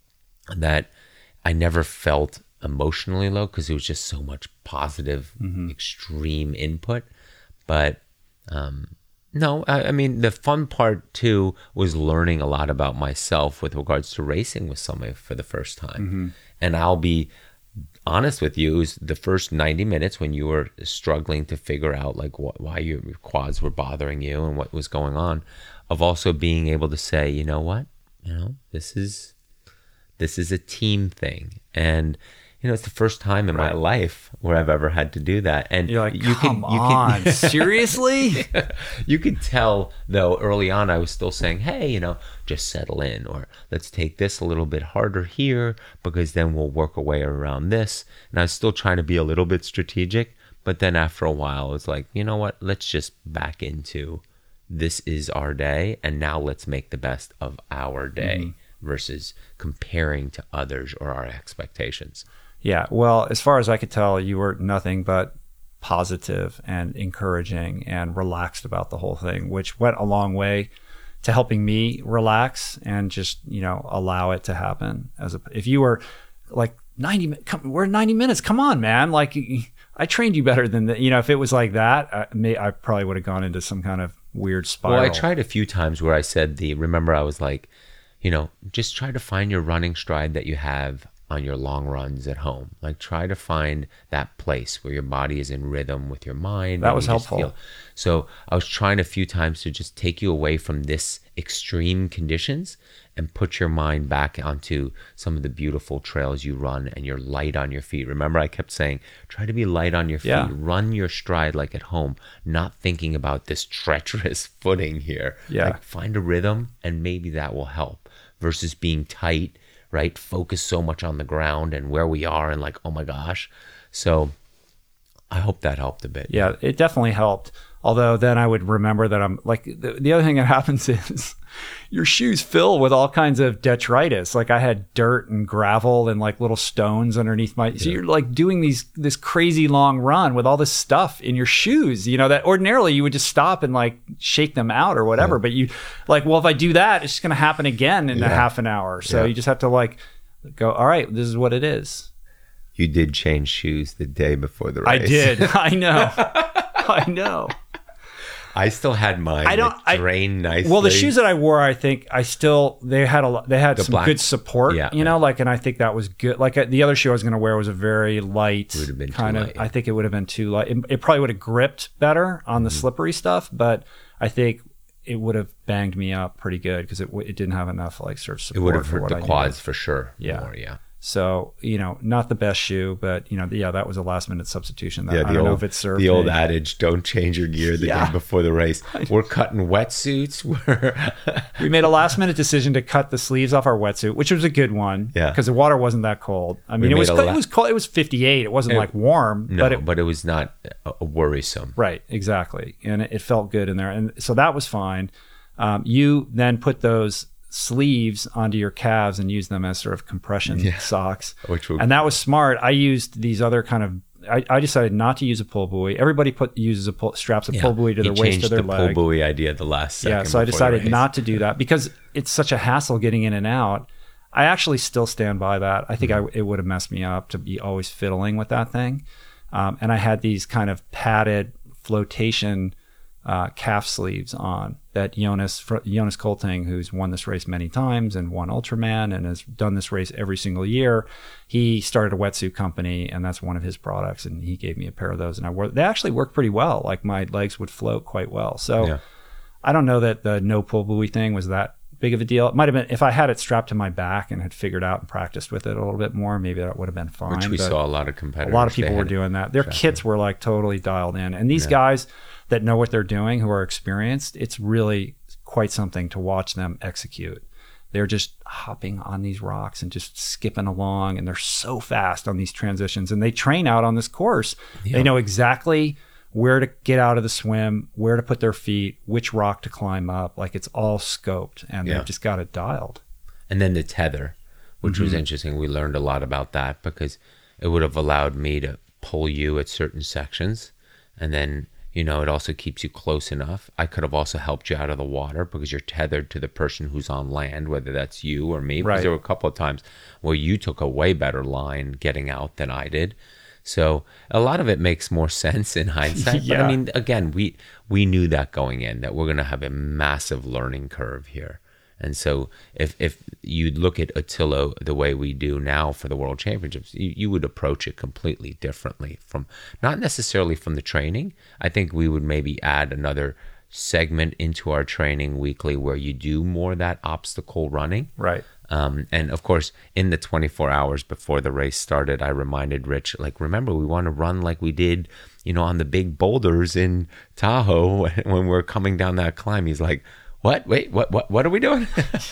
A: that I never felt emotionally low because it was just so much positive, mm-hmm. extreme input. But um, no, I, I mean, the fun part too was learning a lot about myself with regards to racing with somebody for the first time. Mm-hmm. And I'll be honest with you, it was the first ninety minutes when you were struggling to figure out like what, why your quads were bothering you and what was going on, of also being able to say, you know what, you know, this is this is a team thing. And you know, it's the first time in right. my life where I've ever had to do that. And
B: you're like,
A: you
B: come
A: can, you
B: on,
A: can,
B: seriously?
A: You could tell, though, early on, I was still saying, hey, you know, just settle in, or let's take this a little bit harder here, because then we'll work our way around this. And I was still trying to be a little bit strategic. But then after a while, it's like, you know what, let's just back into this is our day. And now let's make the best of our day mm-hmm. versus comparing to others or our expectations.
B: Yeah, well, as far as I could tell, you were nothing but positive and encouraging and relaxed about the whole thing, which went a long way to helping me relax and just, you know, allow it to happen. As a, if you were like ninety, come, we're ninety minutes, come on, man! Like, I trained you better than that. You know, if it was like that, I, may, I probably would have gone into some kind of weird spiral.
A: Well, I tried a few times where I said the. Remember, I was like, you know, just try to find your running stride that you have on your long runs at home. Like, try to find that place where your body is in rhythm with your mind.
B: That was
A: you
B: helpful.
A: Feel. So I was trying a few times to just take you away from this extreme conditions and put your mind back onto some of the beautiful trails you run, and you're light on your feet. Remember, I kept saying, try to be light on your feet.
B: Yeah.
A: Run your stride like at home, not thinking about this treacherous footing here.
B: Yeah.
A: Like, find a rhythm, and maybe that will help, versus being tight, right? Focus so much on the ground and where we are, and like, oh my gosh. So I hope that helped a bit.
B: Yeah, it definitely helped. Although then I would remember that I'm like, the, the other thing that happens is your shoes fill with all kinds of detritus. Like, I had dirt and gravel and like little stones underneath my, so yeah. You're like doing these, this crazy long run with all this stuff in your shoes, you know, that ordinarily you would just stop and like shake them out or whatever. Yeah. But you like, well, if I do that, it's just going to happen again in yeah. a half an hour. So yeah. you just have to like go, all right, this is what it is.
A: You did change shoes the day before the race.
B: I did. I know. I know.
A: I still had mine.
B: I don't
A: drain nicely.
B: Well, the shoes that I wore, I think I still they had a they had the some black, good support. Yeah, you know, like, and I think that was good. Like, the other shoe I was going to wear was a very light,
A: it would have been
B: kind
A: too
B: of.
A: light.
B: I think it would have been too light. It, it probably would have gripped better on the mm-hmm. slippery stuff, but I think it would have banged me up pretty good because it it didn't have enough like sort of support.
A: It would have
B: for
A: hurt
B: what
A: the
B: I
A: quads
B: needed.
A: for sure.
B: Yeah,
A: more, yeah.
B: So, you know, not the best shoe, but, you know, yeah, that was a last minute substitution. That,
A: yeah,
B: I don't
A: old,
B: know if it served
A: The old
B: me.
A: adage, don't change your gear the yeah. day before the race. We're cutting wetsuits. We're
B: we made a last minute decision to cut the sleeves off our wetsuit, which was a good one.
A: Yeah.
B: Because the water wasn't that cold. I mean, we it was, la- it was cold. It was fifty-eight. It wasn't it, like warm.
A: No,
B: but it,
A: but it was not uh, worrisome.
B: Right, exactly. And it, it felt good in there. And so that was fine. Um, you then put those sleeves onto your calves and use them as sort of compression yeah. socks.
A: Which will...
B: And that was smart. I used these other kind of, I, I decided not to use a pull buoy. Everybody put uses a pull, straps a
A: yeah.
B: pull buoy to
A: he
B: their waist or their
A: the
B: leg.
A: Pull buoy idea at the last second.
B: Yeah, so I decided not to do that because it's such a hassle getting in and out. I actually still stand by that. I think mm-hmm. I, it would have messed me up to be always fiddling with that thing. Um, and I had these kind of padded flotation uh, calf sleeves on that Jonas, Jonas Kolting, who's won this race many times and won Ultraman and has done this race every single year. He started a wetsuit company, and that's one of his products. And he gave me a pair of those, and I wore. They actually work pretty well. Like my legs would float quite well. So yeah. I don't know that the no pull buoy thing was that big of a deal. It might have been if I had it strapped to my back and had figured out and practiced with it a little bit more, maybe that would have been fine.
A: Which we
B: but
A: saw a lot of competitors.
B: A lot of people were doing that. Their kits were like totally dialed in. And these yeah. guys that know what they're doing, who are experienced, it's really quite something to watch them execute. They're just hopping on these rocks and just skipping along, and they're so fast on these transitions. And they train out on this course. Yep. They know exactly where to get out of the swim, where to put their feet, which rock to climb up. Like it's all scoped, and yeah. they've just got it dialed.
A: And then the tether, which mm-hmm. was interesting. We learned a lot about that because it would have allowed me to pull you at certain sections. And then, you know, it also keeps you close enough. I could have also helped you out of the water because you're tethered to the person who's on land, whether that's you or me. Because right. there were a couple of times where you took a way better line getting out than I did. So a lot of it makes more sense in hindsight. yeah. But I mean, again, we we knew that going in, that we're going to have a massive learning curve here. And so if if you look at Attilo the way we do now for the World Championships, you, you would approach it completely differently from, not necessarily from the training. I think we would maybe add another segment into our training weekly where you do more of that obstacle running.
B: Right.
A: Um, and of course, in the twenty-four hours before the race started, I reminded Rich, like, remember, we want to run like we did, you know, on the big boulders in Tahoe when we're coming down that climb. He's like, what? Wait, what, what, what are we doing?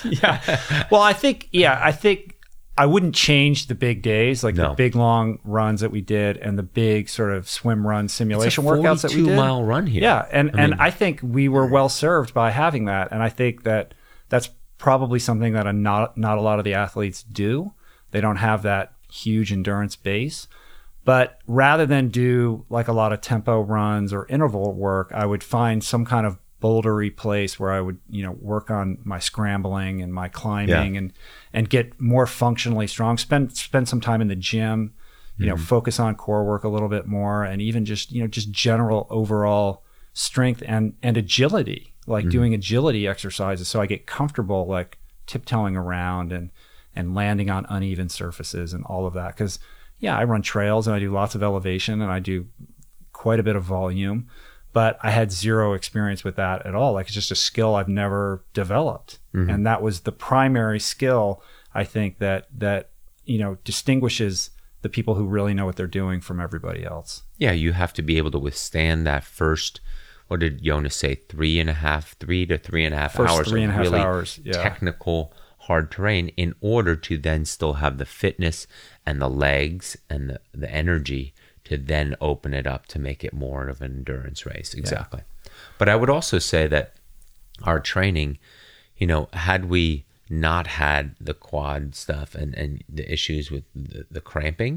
B: yeah. Well, I think, yeah, I think I wouldn't change the big days, like no. the big long runs that we did and the big sort of swim run simulation workouts that we did.
A: forty-two mile run here.
B: Yeah. And,
A: I
B: and
A: mean,
B: I think we were well served by having that. And I think that that's probably something that a not not a lot of the athletes do. They don't have that huge endurance base. But rather than do like a lot of tempo runs or interval work, I would find some kind of bouldery place where I would, you know, work on my scrambling and my climbing yeah. and and get more functionally strong. Spend spend some time in the gym, you mm-hmm. know, focus on core work a little bit more, and even just, you know, just general overall strength and and agility. Like mm-hmm. doing agility exercises so I get comfortable like tiptoeing around and and landing on uneven surfaces and all of that. Because yeah, I run trails and I do lots of elevation and I do quite a bit of volume, but I had zero experience with that at all. Like it's just a skill I've never developed. Mm-hmm. And that was the primary skill, I think, that that you know distinguishes the people who really know what they're doing from everybody else.
A: Yeah, you have to be able to withstand that first, what did Jonas say? Three and a half, three to three and a half
B: First
A: hours
B: three and
A: of
B: a half
A: really
B: hours, yeah.
A: technical, hard terrain in order to then still have the fitness and the legs and the, the energy to then open it up to make it more of an endurance race. Exactly. Yeah. But I would also say that our training, you know, had we not had the quad stuff and, and the issues with the, the cramping,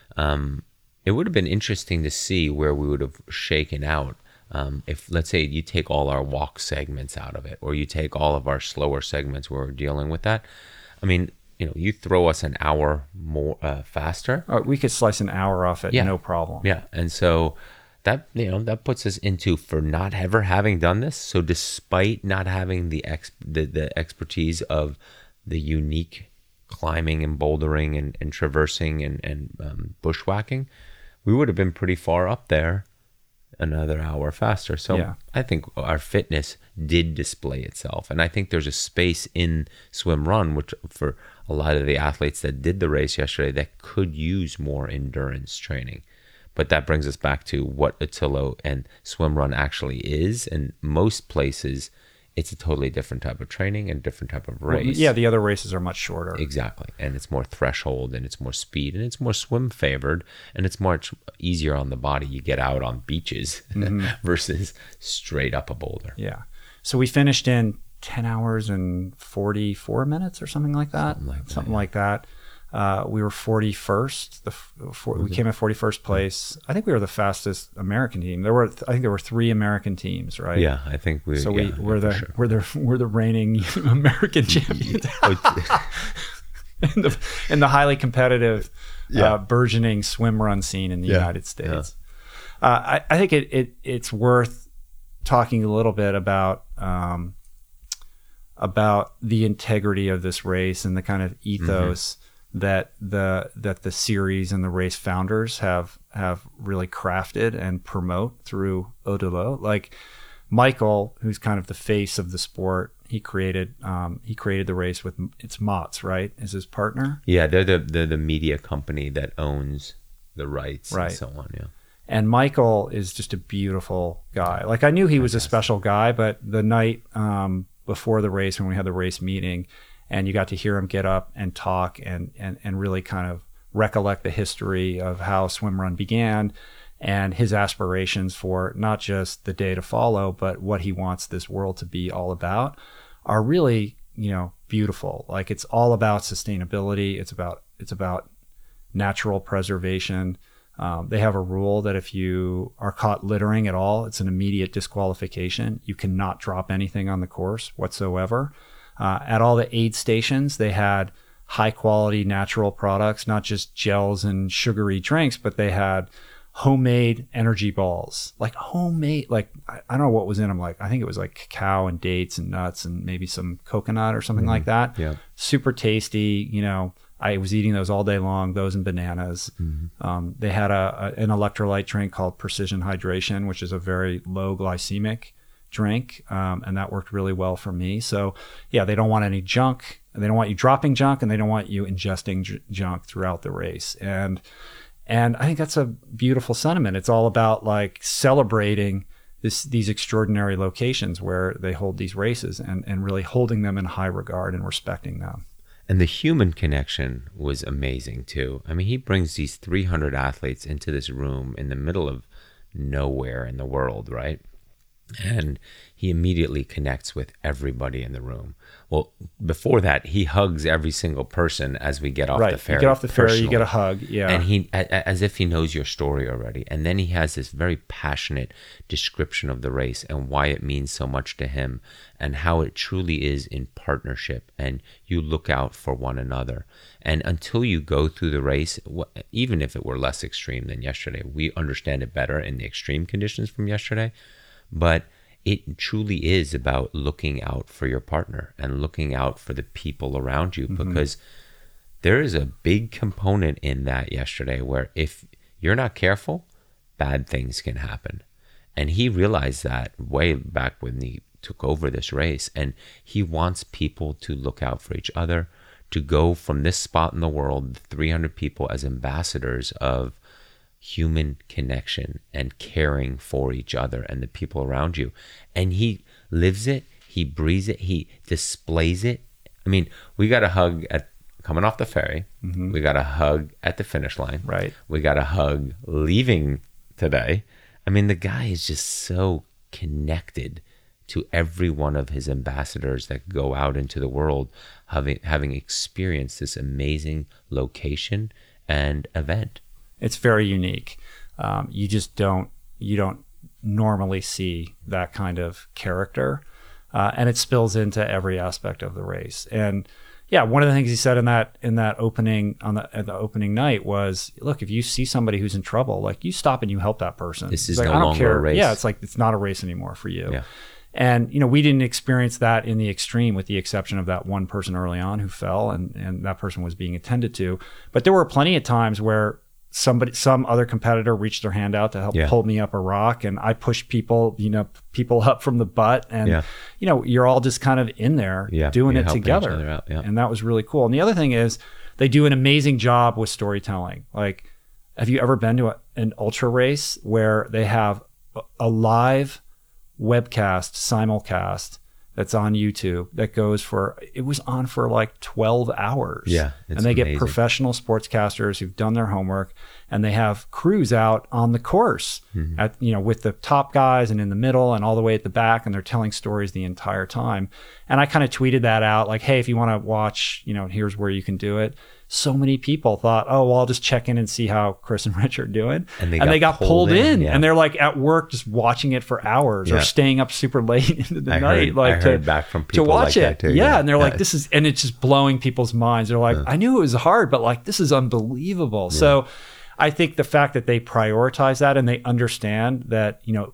A: um, it would have been interesting to see where we would have shaken out. Um, if, let's say, you take all our walk segments out of it, or you take all of our slower segments where we're dealing with that, I mean, you know, you throw us an hour more uh, faster.
B: Oh, we could slice an hour off it,
A: yeah.
B: no problem.
A: Yeah, and so that, you know, that puts us into, for not ever having done this, so despite not having the ex the, the expertise of the unique climbing and bouldering and, and traversing and, and um, bushwhacking, we would have been pretty far up there another hour faster. So yeah. I think our fitness did display itself. And I think there's a space in swim run, which for a lot of the athletes that did the race yesterday, that could use more endurance training. But that brings us back to what Attilo and swim run actually is. And most places, it's a totally different type of training and different type of race.
B: Well, yeah, the other races are much shorter.
A: Exactly. And it's more threshold and it's more speed and it's more swim favored and it's much easier on the body. You get out on beaches mm-hmm. versus straight up a boulder.
B: Yeah. So we finished in ten hours and forty-four minutes or something like that.
A: Something like that.
B: Something
A: yeah.
B: like that. Uh, we were forty-first. The for, we came in forty-first place. I think we were the fastest American team. There were, I think, there were three American teams, right?
A: Yeah, I think we.
B: So
A: yeah,
B: we we're
A: yeah,
B: the
A: sure.
B: we're the we're the reigning American champions in the in the highly competitive, yeah. uh, burgeoning swim run scene in the
A: yeah.
B: United States. Yeah. Uh, I I think it it it's worth talking a little bit about um, about the integrity of this race and the kind of ethos mm-hmm. that the that the series and the race founders have have really crafted and promote through Au-Delà. Like Michael, who's kind of the face of the sport, he created um, he created the race with it's Mott's, right? Is his partner?
A: Yeah, they're the they're the media company that owns the rights
B: right.
A: and so on. Yeah.
B: And Michael is just a beautiful guy. Like I knew he was a special guy, but the night um, before the race, when we had the race meeting, and you got to hear him get up and talk and and and really kind of recollect the history of how Swim Run began and his aspirations for not just the day to follow, but what he wants this world to be all about, are really, you know, beautiful. Like it's all about sustainability. It's about it's about natural preservation. Um, they have a rule that if you are caught littering at all, it's an immediate disqualification. You cannot drop anything on the course whatsoever. Uh, at all the aid stations, they had high quality natural products, not just gels and sugary drinks, but they had homemade energy balls, like homemade, like, I, I don't know what was in them. Like, I think it was like cacao and dates and nuts and maybe some coconut or something mm-hmm. like that.
A: Yeah.
B: Super tasty. You know, I was eating those all day long, those and bananas. Mm-hmm. Um, they had a, a an electrolyte drink called Precision Hydration, which is a very low glycemic drink. Um, and that worked really well for me. So yeah, they don't want any junk. They don't want you dropping junk, and they don't want you ingesting j- junk throughout the race. And And I think that's a beautiful sentiment. It's all about like celebrating this, these extraordinary locations where they hold these races and, and really holding them in high regard and respecting them.
A: And the human connection was amazing too. I mean, he brings these three hundred athletes into this room in the middle of nowhere in the world, right? And he immediately connects with everybody in the room. Well, before that, he hugs every single person as we get off
B: right.
A: the ferry.
B: You get off the ferry,
A: personally.
B: you get a hug. Yeah.
A: And he, as if he knows your story already. And then he has this very passionate description of the race and why it means so much to him and how it truly is in partnership and you look out for one another. And until you go through the race, even if it were less extreme than yesterday, we understand it better in the extreme conditions from yesterday. But it truly is about looking out for your partner and looking out for the people around you, mm-hmm. because there is a big component in that yesterday where if you're not careful, bad things can happen. And he realized that way back when he took over this race. And he wants people to look out for each other, to go from this spot in the world, three hundred people as ambassadors of human connection and caring for each other and the people around you. And he lives it, he breathes it, he displays it. I mean, we got a hug at coming off the ferry. Mm-hmm. We got a hug at the finish line.
B: Right.
A: We got a hug leaving today. I mean, the guy is just so connected to every one of his ambassadors that go out into the world, having having experienced this amazing location and event.
B: It's very unique. Um, you just don't you don't normally see that kind of character, uh, and it spills into every aspect of the race. And yeah, one of the things he said in that in that opening on the at the opening night was, look, if you see somebody who's in trouble, like you stop and you help that person.
A: This is
B: like,
A: no
B: I don't
A: longer
B: care.
A: a race.
B: Yeah, it's like it's not a race anymore for you.
A: Yeah.
B: And, you know, we didn't experience that in the extreme with the exception of that one person early on who fell and, and that person was being attended to. But there were plenty of times where somebody, some other competitor reached their hand out to help yeah. pull me up a rock, and I pushed people, you know, people up from the butt, and, yeah. you know, you're all just kind of in there yeah. doing
A: you're
B: it together.
A: Out, yeah.
B: And that was really cool. And the other thing is they do an amazing job with storytelling. Like, have you ever been to a, an ultra race where they have a live webcast, simulcast that's on YouTube that goes for, it was on for like twelve hours.
A: Yeah.
B: And they
A: amazing.
B: get professional sportscasters who've done their homework, and they have crews out on the course mm-hmm. at, you know, with the top guys and in the middle and all the way at the back. And they're telling stories the entire time. And I kind of tweeted that out like, hey, if you want to watch, you know, here's where you can do it. So many people thought, oh, well, I'll just check in and see how Chris and Rich are doing.
A: And they
B: and
A: got,
B: they got pulled, pulled in, in yeah. and they're like at work just watching it for hours yeah. or staying up super late into the
A: I
B: night
A: heard,
B: like
A: I
B: to,
A: heard back from people
B: to watch
A: like
B: it.
A: That too,
B: yeah.
A: yeah,
B: and they're
A: yeah.
B: like, this is, and it's just blowing people's minds. They're like, yeah. I knew it was hard, but like, this is unbelievable. Yeah. So I think the fact that they prioritize that and they understand that, you know,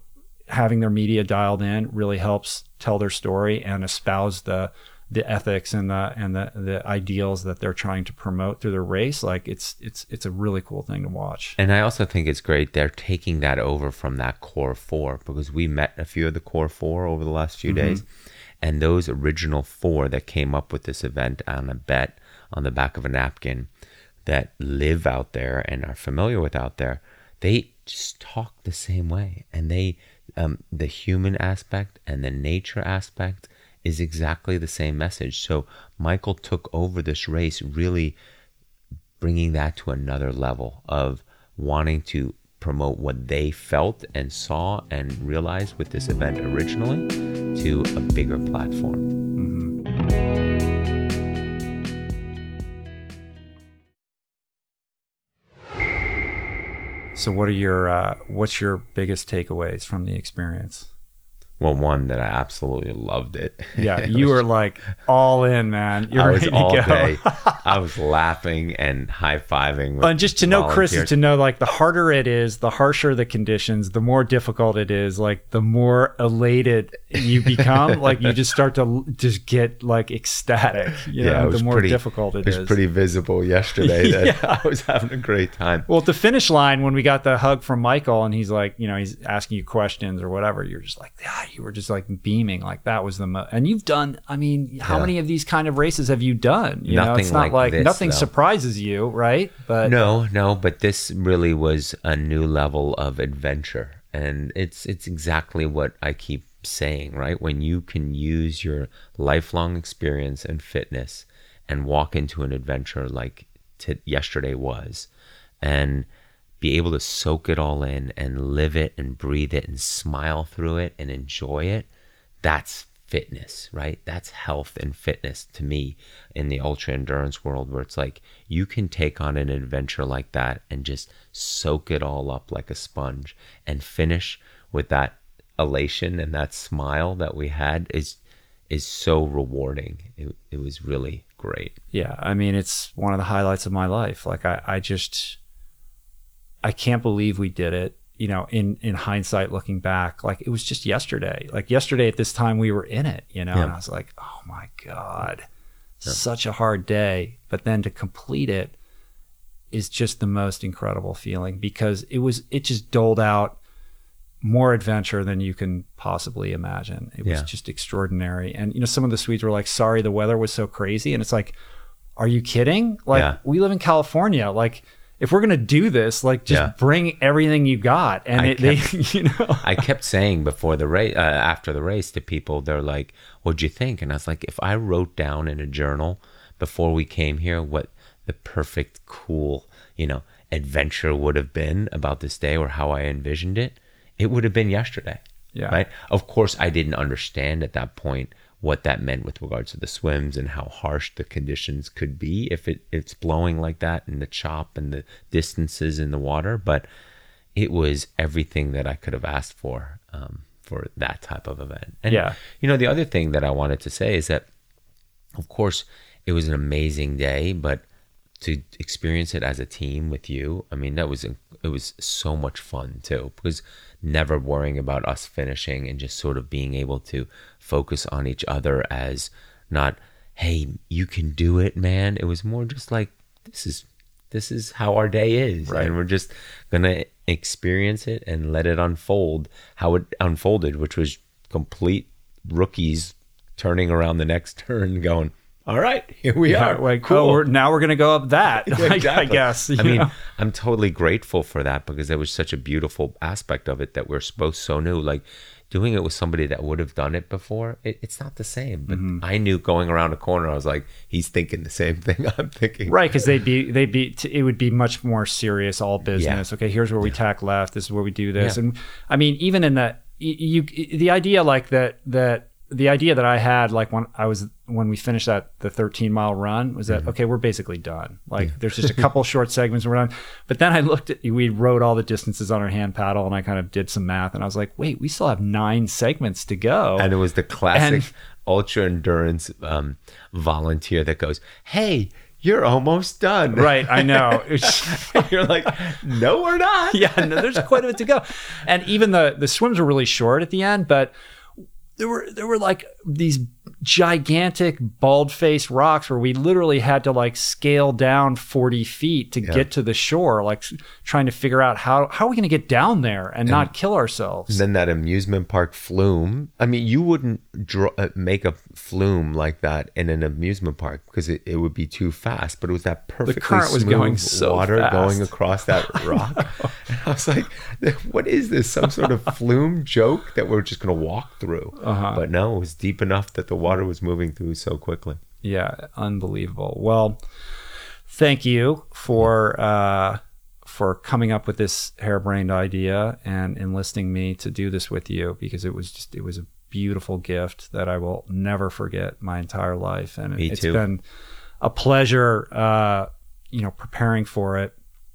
B: having their media dialed in really helps tell their story and espouse the the ethics and the and the the ideals that they're trying to promote through the race. Like it's it's it's a really cool thing to watch.
A: And I also think it's great they're taking that over from that core four, because we met a few of the core four over the last few mm-hmm. days, and those original four that came up with this event on a bet on the back of a napkin that live out there and are familiar with out there, they just talk the same way, and they um, the human aspect and the nature aspect is exactly the same message. So Michael took over this race, really bringing that to another level of wanting to promote what they felt and saw and realized with this event originally to a bigger platform.
B: Mm-hmm. So what are your uh, what's your biggest takeaways from the experience?
A: Well, one, that I absolutely loved it.
B: Yeah, you were like all in, man. You're
A: I was
B: ready
A: all
B: to go.
A: day. I was laughing and high-fiving with
B: And just to know, Chris, is
A: volunteers.
B: to know like the harder it is, the harsher the conditions, the more difficult it is, like the more elated you become. Like you just start to just get like ecstatic. You
A: Yeah,
B: know,
A: it was
B: the more
A: pretty-
B: difficult it
A: It was
B: is.
A: pretty visible yesterday that
B: Yeah.
A: I was having a great time.
B: Well, at the finish line, when we got the hug from Michael and he's like, you know, he's asking you questions or whatever, you're just like, yeah, you were just like beaming. Like that was the mo- and you've done, I mean, how
A: Yeah.
B: many of these kind of races have you done? You know,
A: Nothing
B: it's not
A: like
B: like
A: this,
B: nothing
A: though.
B: surprises you, right? But
A: No, no, but this really was a new level of adventure. And it's it's exactly what I keep saying, right? When you can use your lifelong experience and fitness and walk into an adventure like t- yesterday was, and be able to soak it all in and live it and breathe it and smile through it and enjoy it, that's fitness, right? That's health and fitness to me in the ultra endurance world, where it's like you can take on an adventure like that and just soak it all up like a sponge and finish with that elation and that smile that we had is is so rewarding. It, it was really great.
B: yeah, I mean, it's one of the highlights of my life. Like I, I just, I can't believe we did it. You know, in, in hindsight, looking back, like it was just yesterday. Like yesterday at this time, we were in it, you know,
A: Yeah.
B: and I was like, oh my God, such a hard day. But then to complete it is just the most incredible feeling, because it was, it just doled out more adventure than you can possibly imagine. It was
A: Yeah.
B: just extraordinary. And, you know, some of the Swedes were like, sorry, the weather was so crazy. And it's like, are you kidding? Like,
A: Yeah.
B: we live in California. Like, if we're going to do this, like, just
A: Yeah.
B: bring everything you got. And
A: I
B: it, they, you know,
A: I kept saying before the race, uh, after the race to people, they're like, what'd you think? And I was like, if I wrote down in a journal before we came here what the perfect, cool, you know, adventure would have been about this day or how I envisioned it, it would have been yesterday.
B: Yeah.
A: Right. Of course, I didn't understand at that point what that meant with regards to the swims and how harsh the conditions could be if it, it's blowing like that, and the chop and the distances in the water. But it was everything that I could have asked for um, for that type of event. And,
B: Yeah.
A: you know, the other thing that I wanted to say is that, of course, it was an amazing day, but to experience it as a team with you, I mean, that was, it was so much fun too, because never worrying about us finishing and just sort of being able to focus on each other as not, hey, you can do it, man. It was more just like, this is, this is how our day is.
B: Right.
A: And we're just going to experience it and let it unfold how it unfolded, which was complete rookies turning around the next turn going, all right, here we
B: yeah,
A: are.
B: like,
A: Cool.
B: oh, we're, now we're going to go up that, like, I
A: Exactly.
B: guess.
A: I
B: you
A: mean,
B: know?
A: I'm totally grateful for that, because there was such a beautiful aspect of it that we're both so new. Like doing it with somebody that would have done it before, it, it's not the same. But
B: Mm-hmm.
A: I knew going around a corner, I was like, he's thinking the same thing I'm thinking.
B: Right, because they'd be they'd be it would be much more serious, all business.
A: Yeah.
B: Okay, here's where we tack left. This is where we do this.
A: Yeah.
B: And I mean, even in the you, you the idea like that that the idea that I had like when I was when we finished that the thirteen mile run was that okay, we're basically done. Like there's just a couple short segments and we're done. But then I looked at we wrote all the distances on our hand paddle, and I kind of did some math, and I was like, wait, we still have nine segments to go.
A: And it was the classic
B: And-
A: ultra endurance um, volunteer that goes, hey, you're almost done.
B: Right, I know.
A: You're like, no, we're not.
B: Yeah, no, there's quite a bit to go. And even the the swims were really short at the end, but there were there were like these gigantic bald-faced rocks where we literally had to like scale down forty feet to yeah. get to the shore, like trying to figure out how how are we going to get down there and, and not kill ourselves.
A: And then that amusement park flume. I mean, you wouldn't draw, uh, make a flume like that in an amusement park because it, it would be too fast, but it was that perfectly
B: the current was
A: smooth
B: going so
A: water
B: fast.
A: going across that rock. I, and I was like, what is this? Some sort of flume joke that we're just going to walk through?
B: Uh-huh.
A: But no, it was deep enough that the water was moving through so quickly.
B: Yeah, unbelievable. Well, thank you for uh, for coming up with this harebrained idea and enlisting me to do this with you, because it was just it was a beautiful gift that I will never forget my entire life. And
A: me
B: it's
A: too.
B: been a pleasure, uh, you know, preparing for it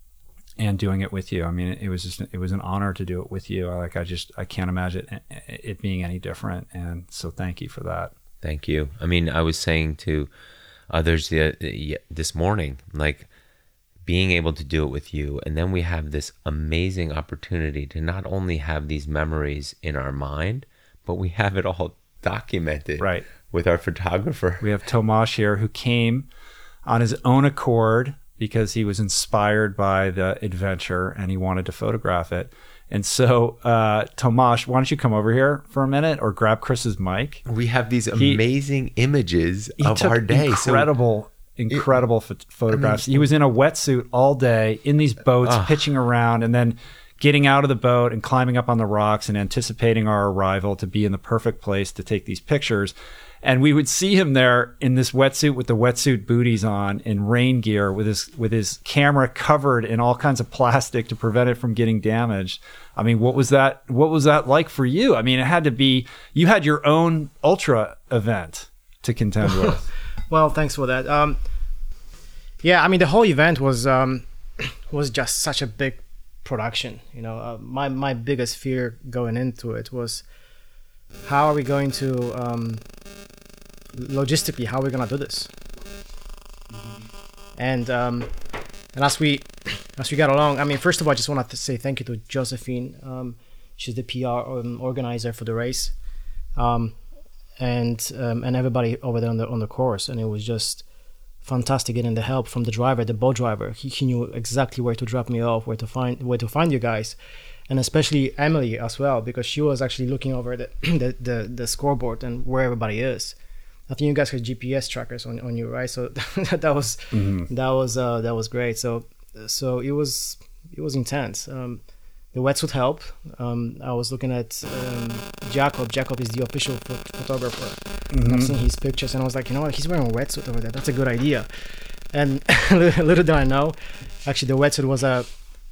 B: and doing it with you. I mean, it was just it was an honor to do it with you. Like I just I can't imagine it being any different. And so, thank you for that.
A: Thank you. I mean, I was saying to others the, this morning, like being able to do it with you, and then we have this amazing opportunity to not only have these memories in our mind, but we have it all documented
B: right.
A: with our photographer.
B: We have Tomasz here, who came on his own accord because he was inspired by the adventure and he wanted to photograph it. And so, uh, Tomasz, why don't you come over here for a minute or grab Chris's mic?
A: We have these amazing he, images
B: he
A: of
B: took
A: our day.
B: Incredible, so incredible it, ph- photographs. I mean, he was in a wetsuit all day in these boats, uh, pitching around, and then getting out of the boat and climbing up on the rocks and anticipating our arrival to be in the perfect place to take these pictures. And we would see him there in this wetsuit with the wetsuit booties on in rain gear with his with his camera covered in all kinds of plastic to prevent it from getting damaged. I mean, what was that what was that like for you? I mean, it had to be, you had your own ultra event to contend with.
C: Well, thanks for that. Um, yeah, I mean, the whole event was um, was just such a big production. You know, uh, my my biggest fear going into it was, how are we going to um, logistically, how are we gonna do this? And um, and as we as we got along, I mean, first of all, I just wanted to say thank you to Josephine. Um, she's the P R um, organizer for the race, um, and um, and everybody over there on the on the course. And it was just fantastic getting the help from the driver, the boat driver. He, he knew exactly where to drop me off, where to find where to find you guys. And especially Emily as well, because she was actually looking over the, the, the, the scoreboard and where everybody is. I think you guys had G P S trackers on, on you, right? So that was mm-hmm. that was uh, that was great. So so it was it was intense. Um, the wetsuit helped. Um, I was looking at um, Jacob. Jacob is the official ph- photographer. Mm-hmm. I've seen his pictures, and I was like, you know what? He's wearing a wetsuit over there. That's a good idea. And little did I know, actually, the wetsuit was a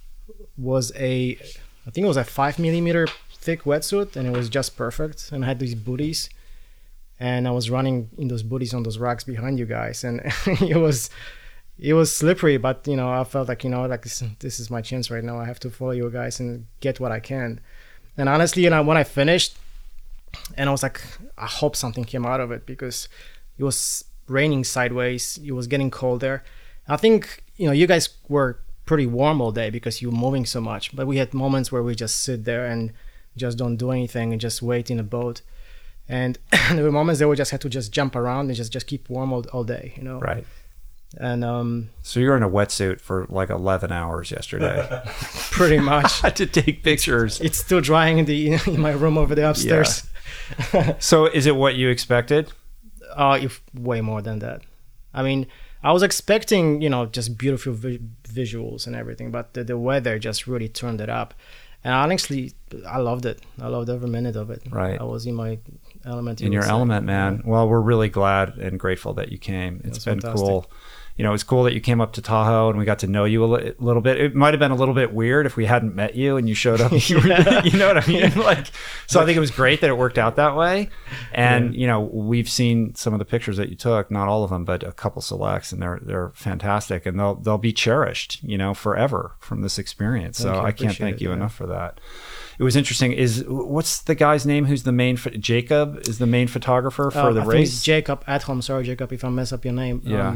C: was a I think it was a five millimeter thick wetsuit, and it was just perfect. And I had these booties, and I was running in those booties on those rocks behind you guys, and it was it was slippery. But you know, I felt like you know, like this, this is my chance right now. I have to follow you guys and get what I can. And honestly, you know, when I finished, and I was like, I hope something came out of it, because it was raining sideways. It was getting colder. I think you know, you guys were pretty warm all day because you were moving so much, but we had moments where we just sit there and just don't do anything and just wait in a boat, and there were moments that we just had to just jump around and just just keep warm all, all day, you know.
B: Right.
C: And um
B: so you're in a wetsuit for like eleven hours yesterday.
C: Pretty much.
B: To take pictures.
C: It's still drying in the in my room over there upstairs.
B: Yeah. So is it what you expected?
C: Uh if way more than that. I mean, I was expecting, you know, just beautiful vi- visuals and everything, but the, the weather just really turned it up. And honestly, I loved it. I loved every minute of it.
B: Right.
C: I was in my element.
B: In your element, man. Well, we're really glad and grateful that you came. It's been fantastic. Cool. You know, it's cool that you came up to Tahoe and we got to know you a li- little bit. It might have been a little bit weird if we hadn't met you and you showed up. You, were, you know what I mean? Like, so I think it was great that it worked out that way. And, yeah. you know, we've seen some of the pictures that you took, not all of them, but a couple selects, and they're they're fantastic, and they'll they'll be cherished, you know, forever from this experience. Thank so you. I can't thank you it, enough yeah. for that. It was interesting. Is what's the guy's name? Who's the main? Jacob is the main photographer for
C: uh,
B: the
C: I
B: race.
C: Think it's Jacob at home. Sorry, Jacob, if I mess up your name.
B: Yeah.
C: Um,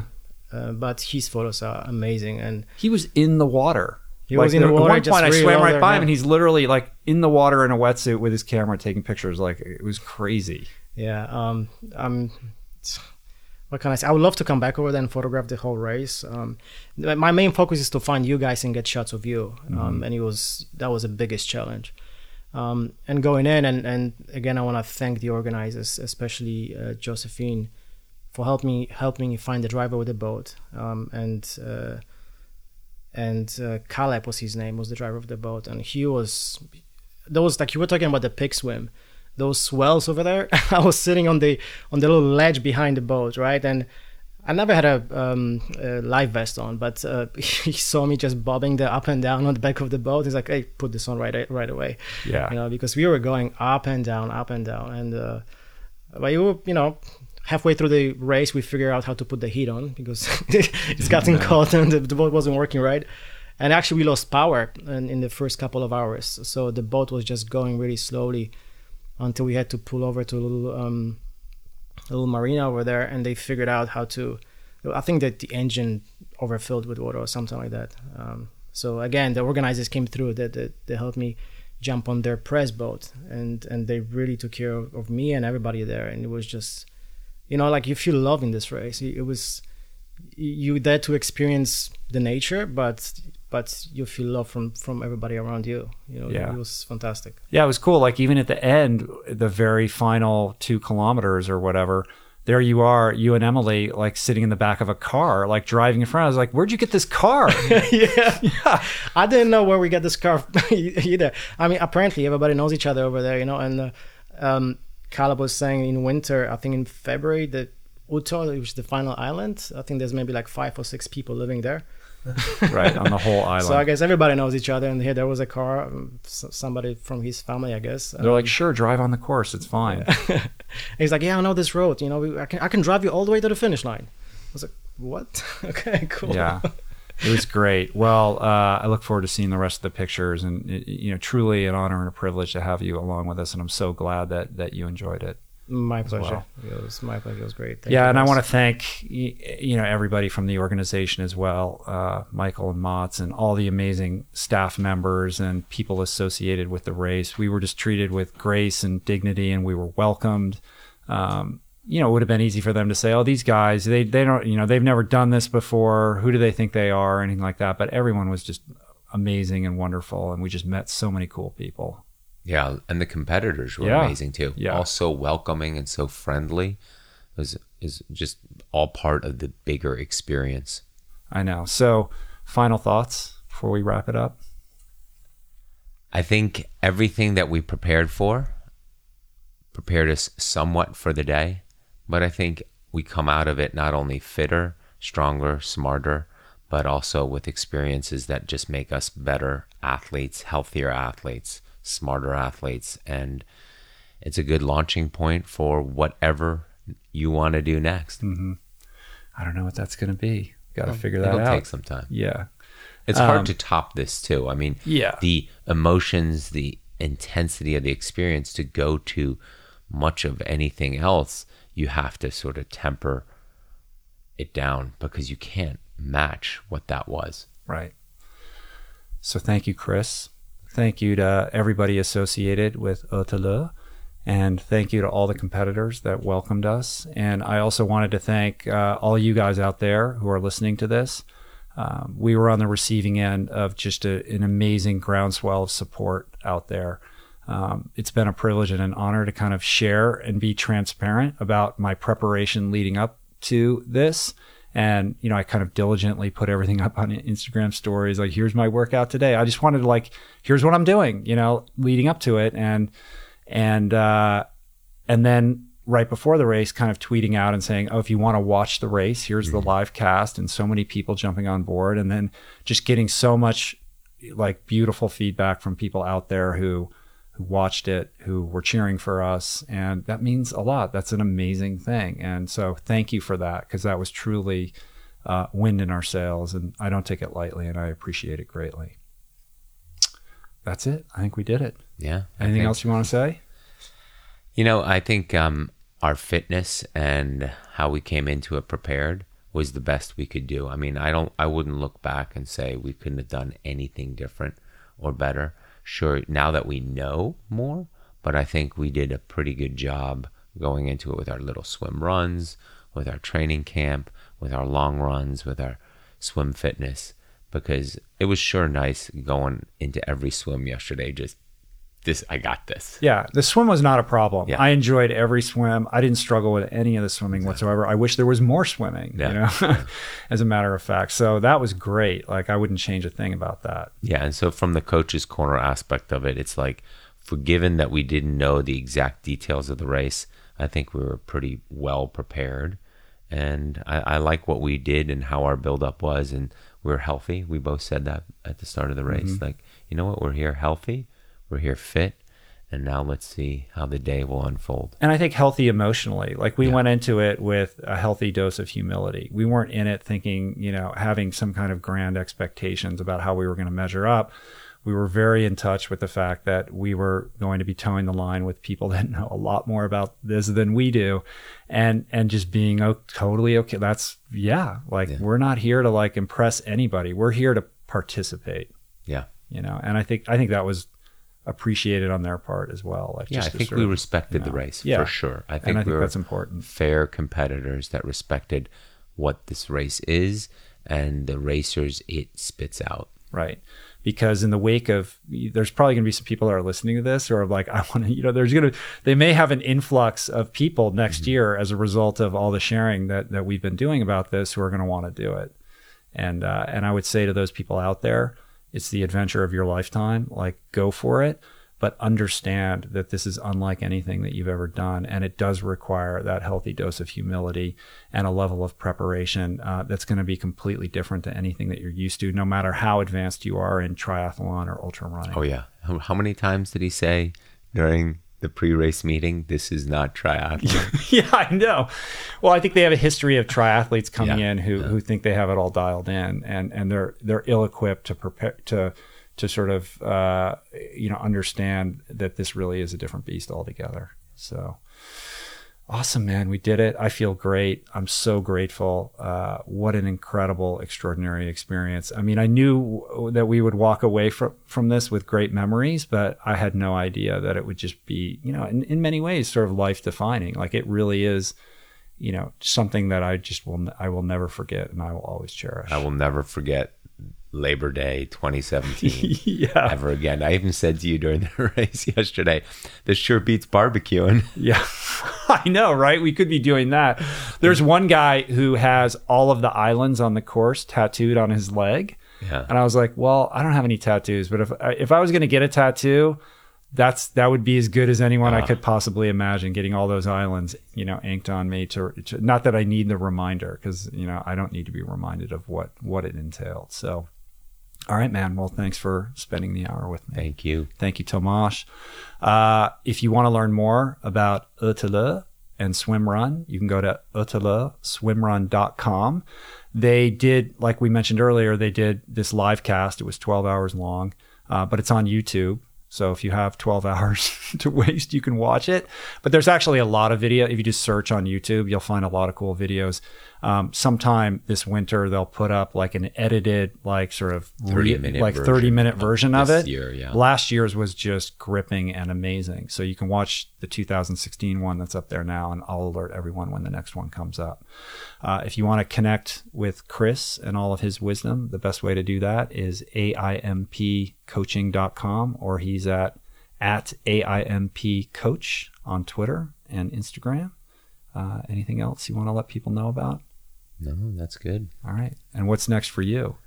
C: uh, but his photos are amazing. And
D: he was in the water.
C: He was in the
D: there-
C: water,
D: At one
C: just
D: point, I
C: really
D: swam
C: low
D: right
C: there,
D: by
C: yeah.
D: him, and he's literally like in the water in a wetsuit with his camera taking pictures. Like, it was crazy.
C: Yeah, um, um, what can I say? I would love to come back over there and photograph the whole race. Um, my main focus is to find you guys and get shots of you, um,
D: Mm-hmm.
C: and it was that was the biggest challenge. Um, and going in, and, and again, I want to thank the organizers, especially uh, Josephine, for helping me helping me find the driver with the boat, um, and uh, and uh, Caleb was his name, was the driver of the boat, and he was those like you were talking about the pig swim. Those swells over there. I was sitting on the on the little ledge behind the boat, right? And I never had a, um, a life vest on, but uh, he saw me just bobbing the up and down on the back of the boat. He's like, "Hey, put this on right right away."
D: Yeah.
C: You know, because we were going up and down, up and down, and uh, but you were, you know, halfway through the race, we figured out how to put the heat on because it's gotten cold and the, the boat wasn't working right. And actually, we lost power in, in the first couple of hours, so the boat was just going really slowly until we had to pull over to a little, um, a little marina over there, and they figured out how to. I think that the engine overfilled with water or something like that. Um, so again, the organizers came through. That they, they helped me jump on their press boat, and and they really took care of, of me and everybody there. And it was just, you know, like you feel love in this race. It, it was you there to experience the nature, but. But you feel love from, from everybody around you. You know,
D: Yeah.
C: It was fantastic.
D: Yeah, it was cool. Like, even at the end, the very final two kilometers or whatever, there you are, you and Emily, like sitting in the back of a car, like driving in front. I was like, "Where'd you get this car?"
C: yeah. yeah. I didn't know where we got this car either. I mean, apparently everybody knows each other over there, you know. And uh, um, Caleb was saying in winter, I think in February, that Uto, which is the final island, I think there's maybe like five or six people living there.
D: Right, on the whole island.
C: So I guess everybody knows each other, and here there was a car, um, s- somebody from his family, I guess.
D: They're like, "Sure, drive on the course. It's fine."
C: He's like, "Yeah, I know this road. You know, we, I can I can drive you all the way to the finish line." I was like, "What? Okay, cool."
D: Yeah, it was great. Well, uh, I look forward to seeing the rest of the pictures, and it, you know, truly an honor and a privilege to have you along with us, and I'm so glad that that you enjoyed it.
C: My pleasure.
D: well.
C: It was my pleasure. It was great. Thank
D: yeah,
C: you
D: and I
C: guys.
D: want to thank y- you know everybody from the organization as well, uh, Michael and Mats, and all the amazing staff members and people associated with the race. We were just treated with grace and dignity, and we were welcomed. Um, you know, it would have been easy for them to say, "Oh, these guys, they they don't, you know, they've never done this before. Who do they think they are?" or anything like that. But everyone was just amazing and wonderful, and we just met so many cool people.
A: Yeah, and the competitors were
D: Yeah.
A: amazing too.
D: Yeah.
A: All so welcoming and so friendly. It was is just all part of the bigger experience.
D: I know. So, final thoughts before we wrap it up.
A: I think everything that we prepared for prepared us somewhat for the day, but I think we come out of it not only fitter, stronger, smarter, but also with experiences that just make us better athletes, healthier athletes, smarter athletes. And it's a good launching point for whatever you want to do next.
D: Mm-hmm. I don't know what that's going to be. Got to figure that
A: It'll
D: out.
A: take some time.
D: Yeah.
A: It's hard
D: Um,
A: to top this too. I mean,
D: Yeah.
A: the emotions, the intensity of the experience to go to much of anything else, you have to sort of temper it down because you can't match what that was.
D: Right. So thank you, Chris. Thank you to everybody associated with Ötillö. And thank you to all the competitors that welcomed us. And I also wanted to thank uh, all you guys out there who are listening to this. Um, we were on the receiving end of just a, an amazing groundswell of support out there. Um, it's been a privilege and an honor to kind of share and be transparent about my preparation leading up to this. And, you know, I kind of diligently put everything up on Instagram stories. Like, here's my workout today. I just wanted to like, here's what I'm doing, you know, leading up to it. And, and, uh, and then right before the race, kind of tweeting out and saying, oh, if you want to watch the race, here's the live cast, and so many people jumping on board. And then just getting so much like beautiful feedback from people out there who, who watched it, who were cheering for us. And that means a lot. That's an amazing thing. And so thank you for that, because that was truly uh, wind in our sails. And I don't take it lightly, and I appreciate it greatly. That's it. I think we did it.
A: Yeah. I
D: Anything
A: think-
D: else you want to say?
A: You know, I think um, our fitness and how we came into it prepared was the best we could do. I mean, I don't, I wouldn't look back and say we couldn't have done anything different or better. Sure, now that we know more, but I think we did a pretty good job going into it with our little swim runs, with our training camp, with our long runs, with our swim fitness, because it was sure nice going into every swim yesterday. Just this, I got this.
D: Yeah, the swim was not a problem.
A: Yeah.
D: I enjoyed every swim. I didn't struggle with any of the swimming whatsoever. I wish there was more swimming,
A: Yeah.
D: you know, as a matter of fact. So that was great. Like, I wouldn't change a thing about that.
A: Yeah, and so from the coach's corner aspect of it, it's like, forgiven that we didn't know the exact details of the race, I think we were pretty well prepared. And I, I like what we did and how our buildup was, and we're healthy. We both said that at the start of the race.
D: Mm-hmm.
A: Like, you know what? We're here healthy. We're here fit. And now let's see how the day will unfold.
D: And I think healthy emotionally. Like, we
A: Yeah.
D: went into it with a healthy dose of humility. We weren't in it thinking, you know, having some kind of grand expectations about how we were going to measure up. We were very in touch with the fact that we were going to be towing the line with people that know a lot more about this than we do, and and just being o- totally okay. That's yeah, like
A: Yeah.
D: we're not here to like impress anybody. We're here to participate.
A: Yeah.
D: You know, and I think I think that was appreciated on their part as well. Like,
A: Yeah, I
D: just to
A: think
D: sort
A: we
D: of,
A: respected
D: you
A: the
D: know,
A: race
D: yeah.
A: for sure. I think,
D: and I think
A: we were
D: that's important.
A: fair competitors that respected what this race is and the racers it spits out.
D: Right. Because in the wake of, there's probably going to be some people that are listening to this or like, I want to, you know, there's going to, they may have an influx of people next
A: Mm-hmm.
D: year as a result of all the sharing that, that we've been doing about this who are going to want to do it. And, uh, and I would say to those people out there, it's the adventure of your lifetime. Like, go for it, but understand that this is unlike anything that you've ever done. And it does require that healthy dose of humility and a level of preparation uh, that's going to be completely different to anything that you're used to, no matter how advanced you are in triathlon or ultra running.
A: Oh, yeah. How, how many times did he say during the pre-race meeting, this is not triathlon?
D: Yeah, I know. Well, I think they have a history of triathletes coming
A: Yeah,
D: in who,
A: yeah.
D: who think they have it all dialed in, and, and they're they're ill-equipped to prepare to to sort of uh, you know understand that this really is a different beast altogether. So awesome, man. We did it. I feel great. I'm so grateful. Uh, what an incredible, extraordinary experience. I mean, I knew that we would walk away from, from this with great memories, but I had no idea that it would just be, you know, in, in many ways, sort of life defining. Like, it really is, you know, something that I just will, I will never forget, and I will always cherish.
A: I will never forget Labor Day twenty seventeen
D: Yeah.
A: ever again. I even said to you during the race yesterday, this sure beats barbecuing.
D: Yeah, I know, right? We could be doing that. There's one guy who has all of the islands on the course tattooed on his leg.
A: Yeah.
D: And I was like, well, I don't have any tattoos, but if if I was going to get a tattoo, that's that would be as good as anyone I
A: Uh.
D: could possibly imagine, getting all those islands, you know, inked on me to, to not that I need the reminder, because, you know, I don't need to be reminded of what, what it entailed. So, all right, man. Well, thanks for spending the hour with me.
A: Thank you.
D: Thank you, Tomasz. Uh, if you want to learn more about Ötillö and swim run, you can go to ötillö swim run dot com. They did, like we mentioned earlier, they did this live cast. It was twelve hours long, uh, but it's on YouTube. So if you have twelve hours to waste, you can watch it. But there's actually a lot of video. If you just search on YouTube, you'll find a lot of cool videos. Um, sometime this winter, they'll put up like an edited, like sort of
A: thirty minute
D: like
A: version
D: thirty minute
A: of
D: version of
A: this
D: it.
A: year, yeah.
D: Last year's was just gripping and amazing. So you can watch the two thousand sixteen one that's up there now, and I'll alert everyone when the next one comes up. Uh, if you want to connect with Chris and all of his wisdom, the best way to do that is A I M P coaching dot com, or he's at at A I M P coach on Twitter and Instagram. Uh, anything else you want to let people know about?
A: No, that's good.
D: All right. And what's next for you?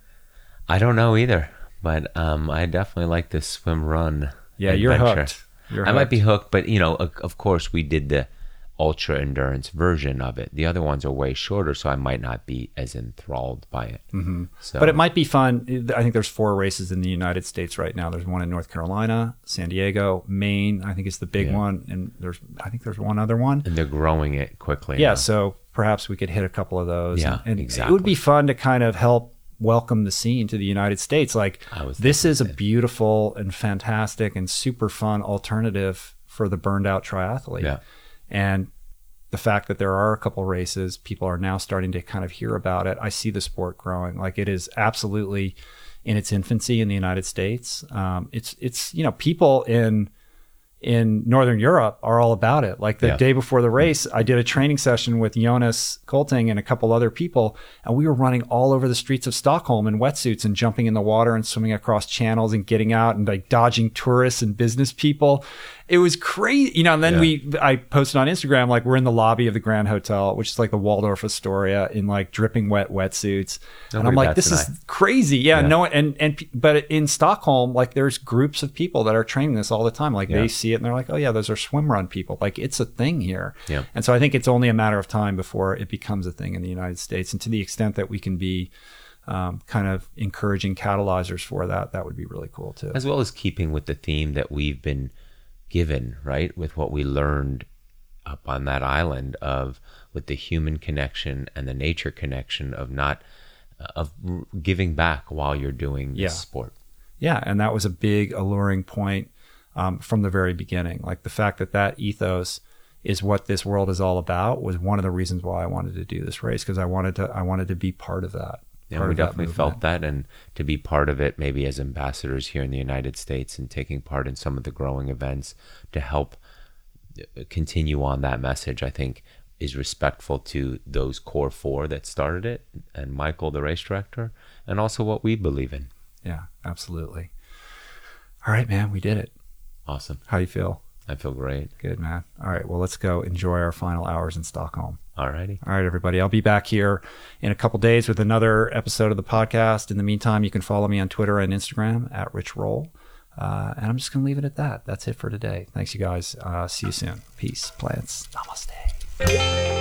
A: I don't know either, but um, I definitely like this swim run.
D: Yeah, you're
A: adventure.
D: hooked. You're
A: I might
D: hooked.
A: be hooked, but you know, of, of course, we did the ultra endurance version of it. The other ones are way shorter, so I might not be as enthralled by it. Mm-hmm. So,
D: But it might be fun. I think there's four races in the United States right now. There's one in North Carolina, San Diego, Maine, I think is the big
A: Yeah.
D: one. And there's, I think there's one other one.
A: and they're growing it quickly.
D: Yeah.
A: now.
D: So perhaps we could hit a couple of those.
A: Yeah,
D: and
A: exactly.
D: It would be fun to kind of help welcome the scene to the United States. Like,
A: I was
D: this
A: thinking
D: is a
A: that.
D: beautiful and fantastic and super fun alternative for the burned out triathlete.
A: Yeah.
D: And the fact that there are a couple races, people are now starting to kind of hear about it. I see the sport growing. Like, it is absolutely in its infancy in the United States. Um, it's, it's, you know, people in, in Northern Europe are all about it. Like the
A: Yeah.
D: day before the race, I did a training session with Jonas Kolting and a couple other people, and we were running all over the streets of Stockholm in wetsuits and jumping in the water and swimming across channels and getting out and like dodging tourists and business people. It was crazy, you know, and then
A: Yeah.
D: we, I posted on Instagram, like we're in the lobby of the Grand Hotel, which is like the Waldorf Astoria, in like dripping wet wetsuits. And
A: Nobody
D: I'm like,
A: bats
D: this
A: an
D: is crazy. Yeah,
A: Yeah.
D: no, and, and, but in Stockholm, like there's groups of people that are training this all the time. Like
A: Yeah.
D: they see it and they're like, oh yeah, those are swim run people. Like it's a thing here.
A: Yeah.
D: And so I think it's only a matter of time before it becomes a thing in the United States. And to the extent that we can be um, kind of encouraging catalyzers for that, that would be really cool too.
A: As well as keeping with the theme that we've been given, right? With what we learned up on that island of with the human connection and the nature connection of not of giving back while you're doing this
D: Yeah.
A: sport.
D: Yeah, and that was a big alluring point um, from the very beginning. Like the fact that that ethos is what this world is all about was one of the reasons why I wanted to do this race, because I wanted to I wanted to be part of that.
A: Yeah,
D: part
A: we
D: of that
A: definitely
D: movement.
A: felt that, and to be part of it, maybe as ambassadors here in the United States and taking part in some of the growing events to help continue on that message, I think is respectful to those core four that started it, and Michael, the race director, and also what we believe in.
D: Yeah, absolutely. All right, man, we did it.
A: Awesome.
D: How do you feel?
A: I feel great.
D: Good, man. All right, well, let's go enjoy our final hours in Stockholm.
A: Alrighty.
D: All right, everybody. I'll be back here in a couple days with another episode of the podcast. In the meantime, you can follow me on Twitter and Instagram at Rich Roll. Uh, and I'm just going to leave it at that. That's it for today. Thanks, you guys. Uh, see you soon. Peace, plants. Namaste.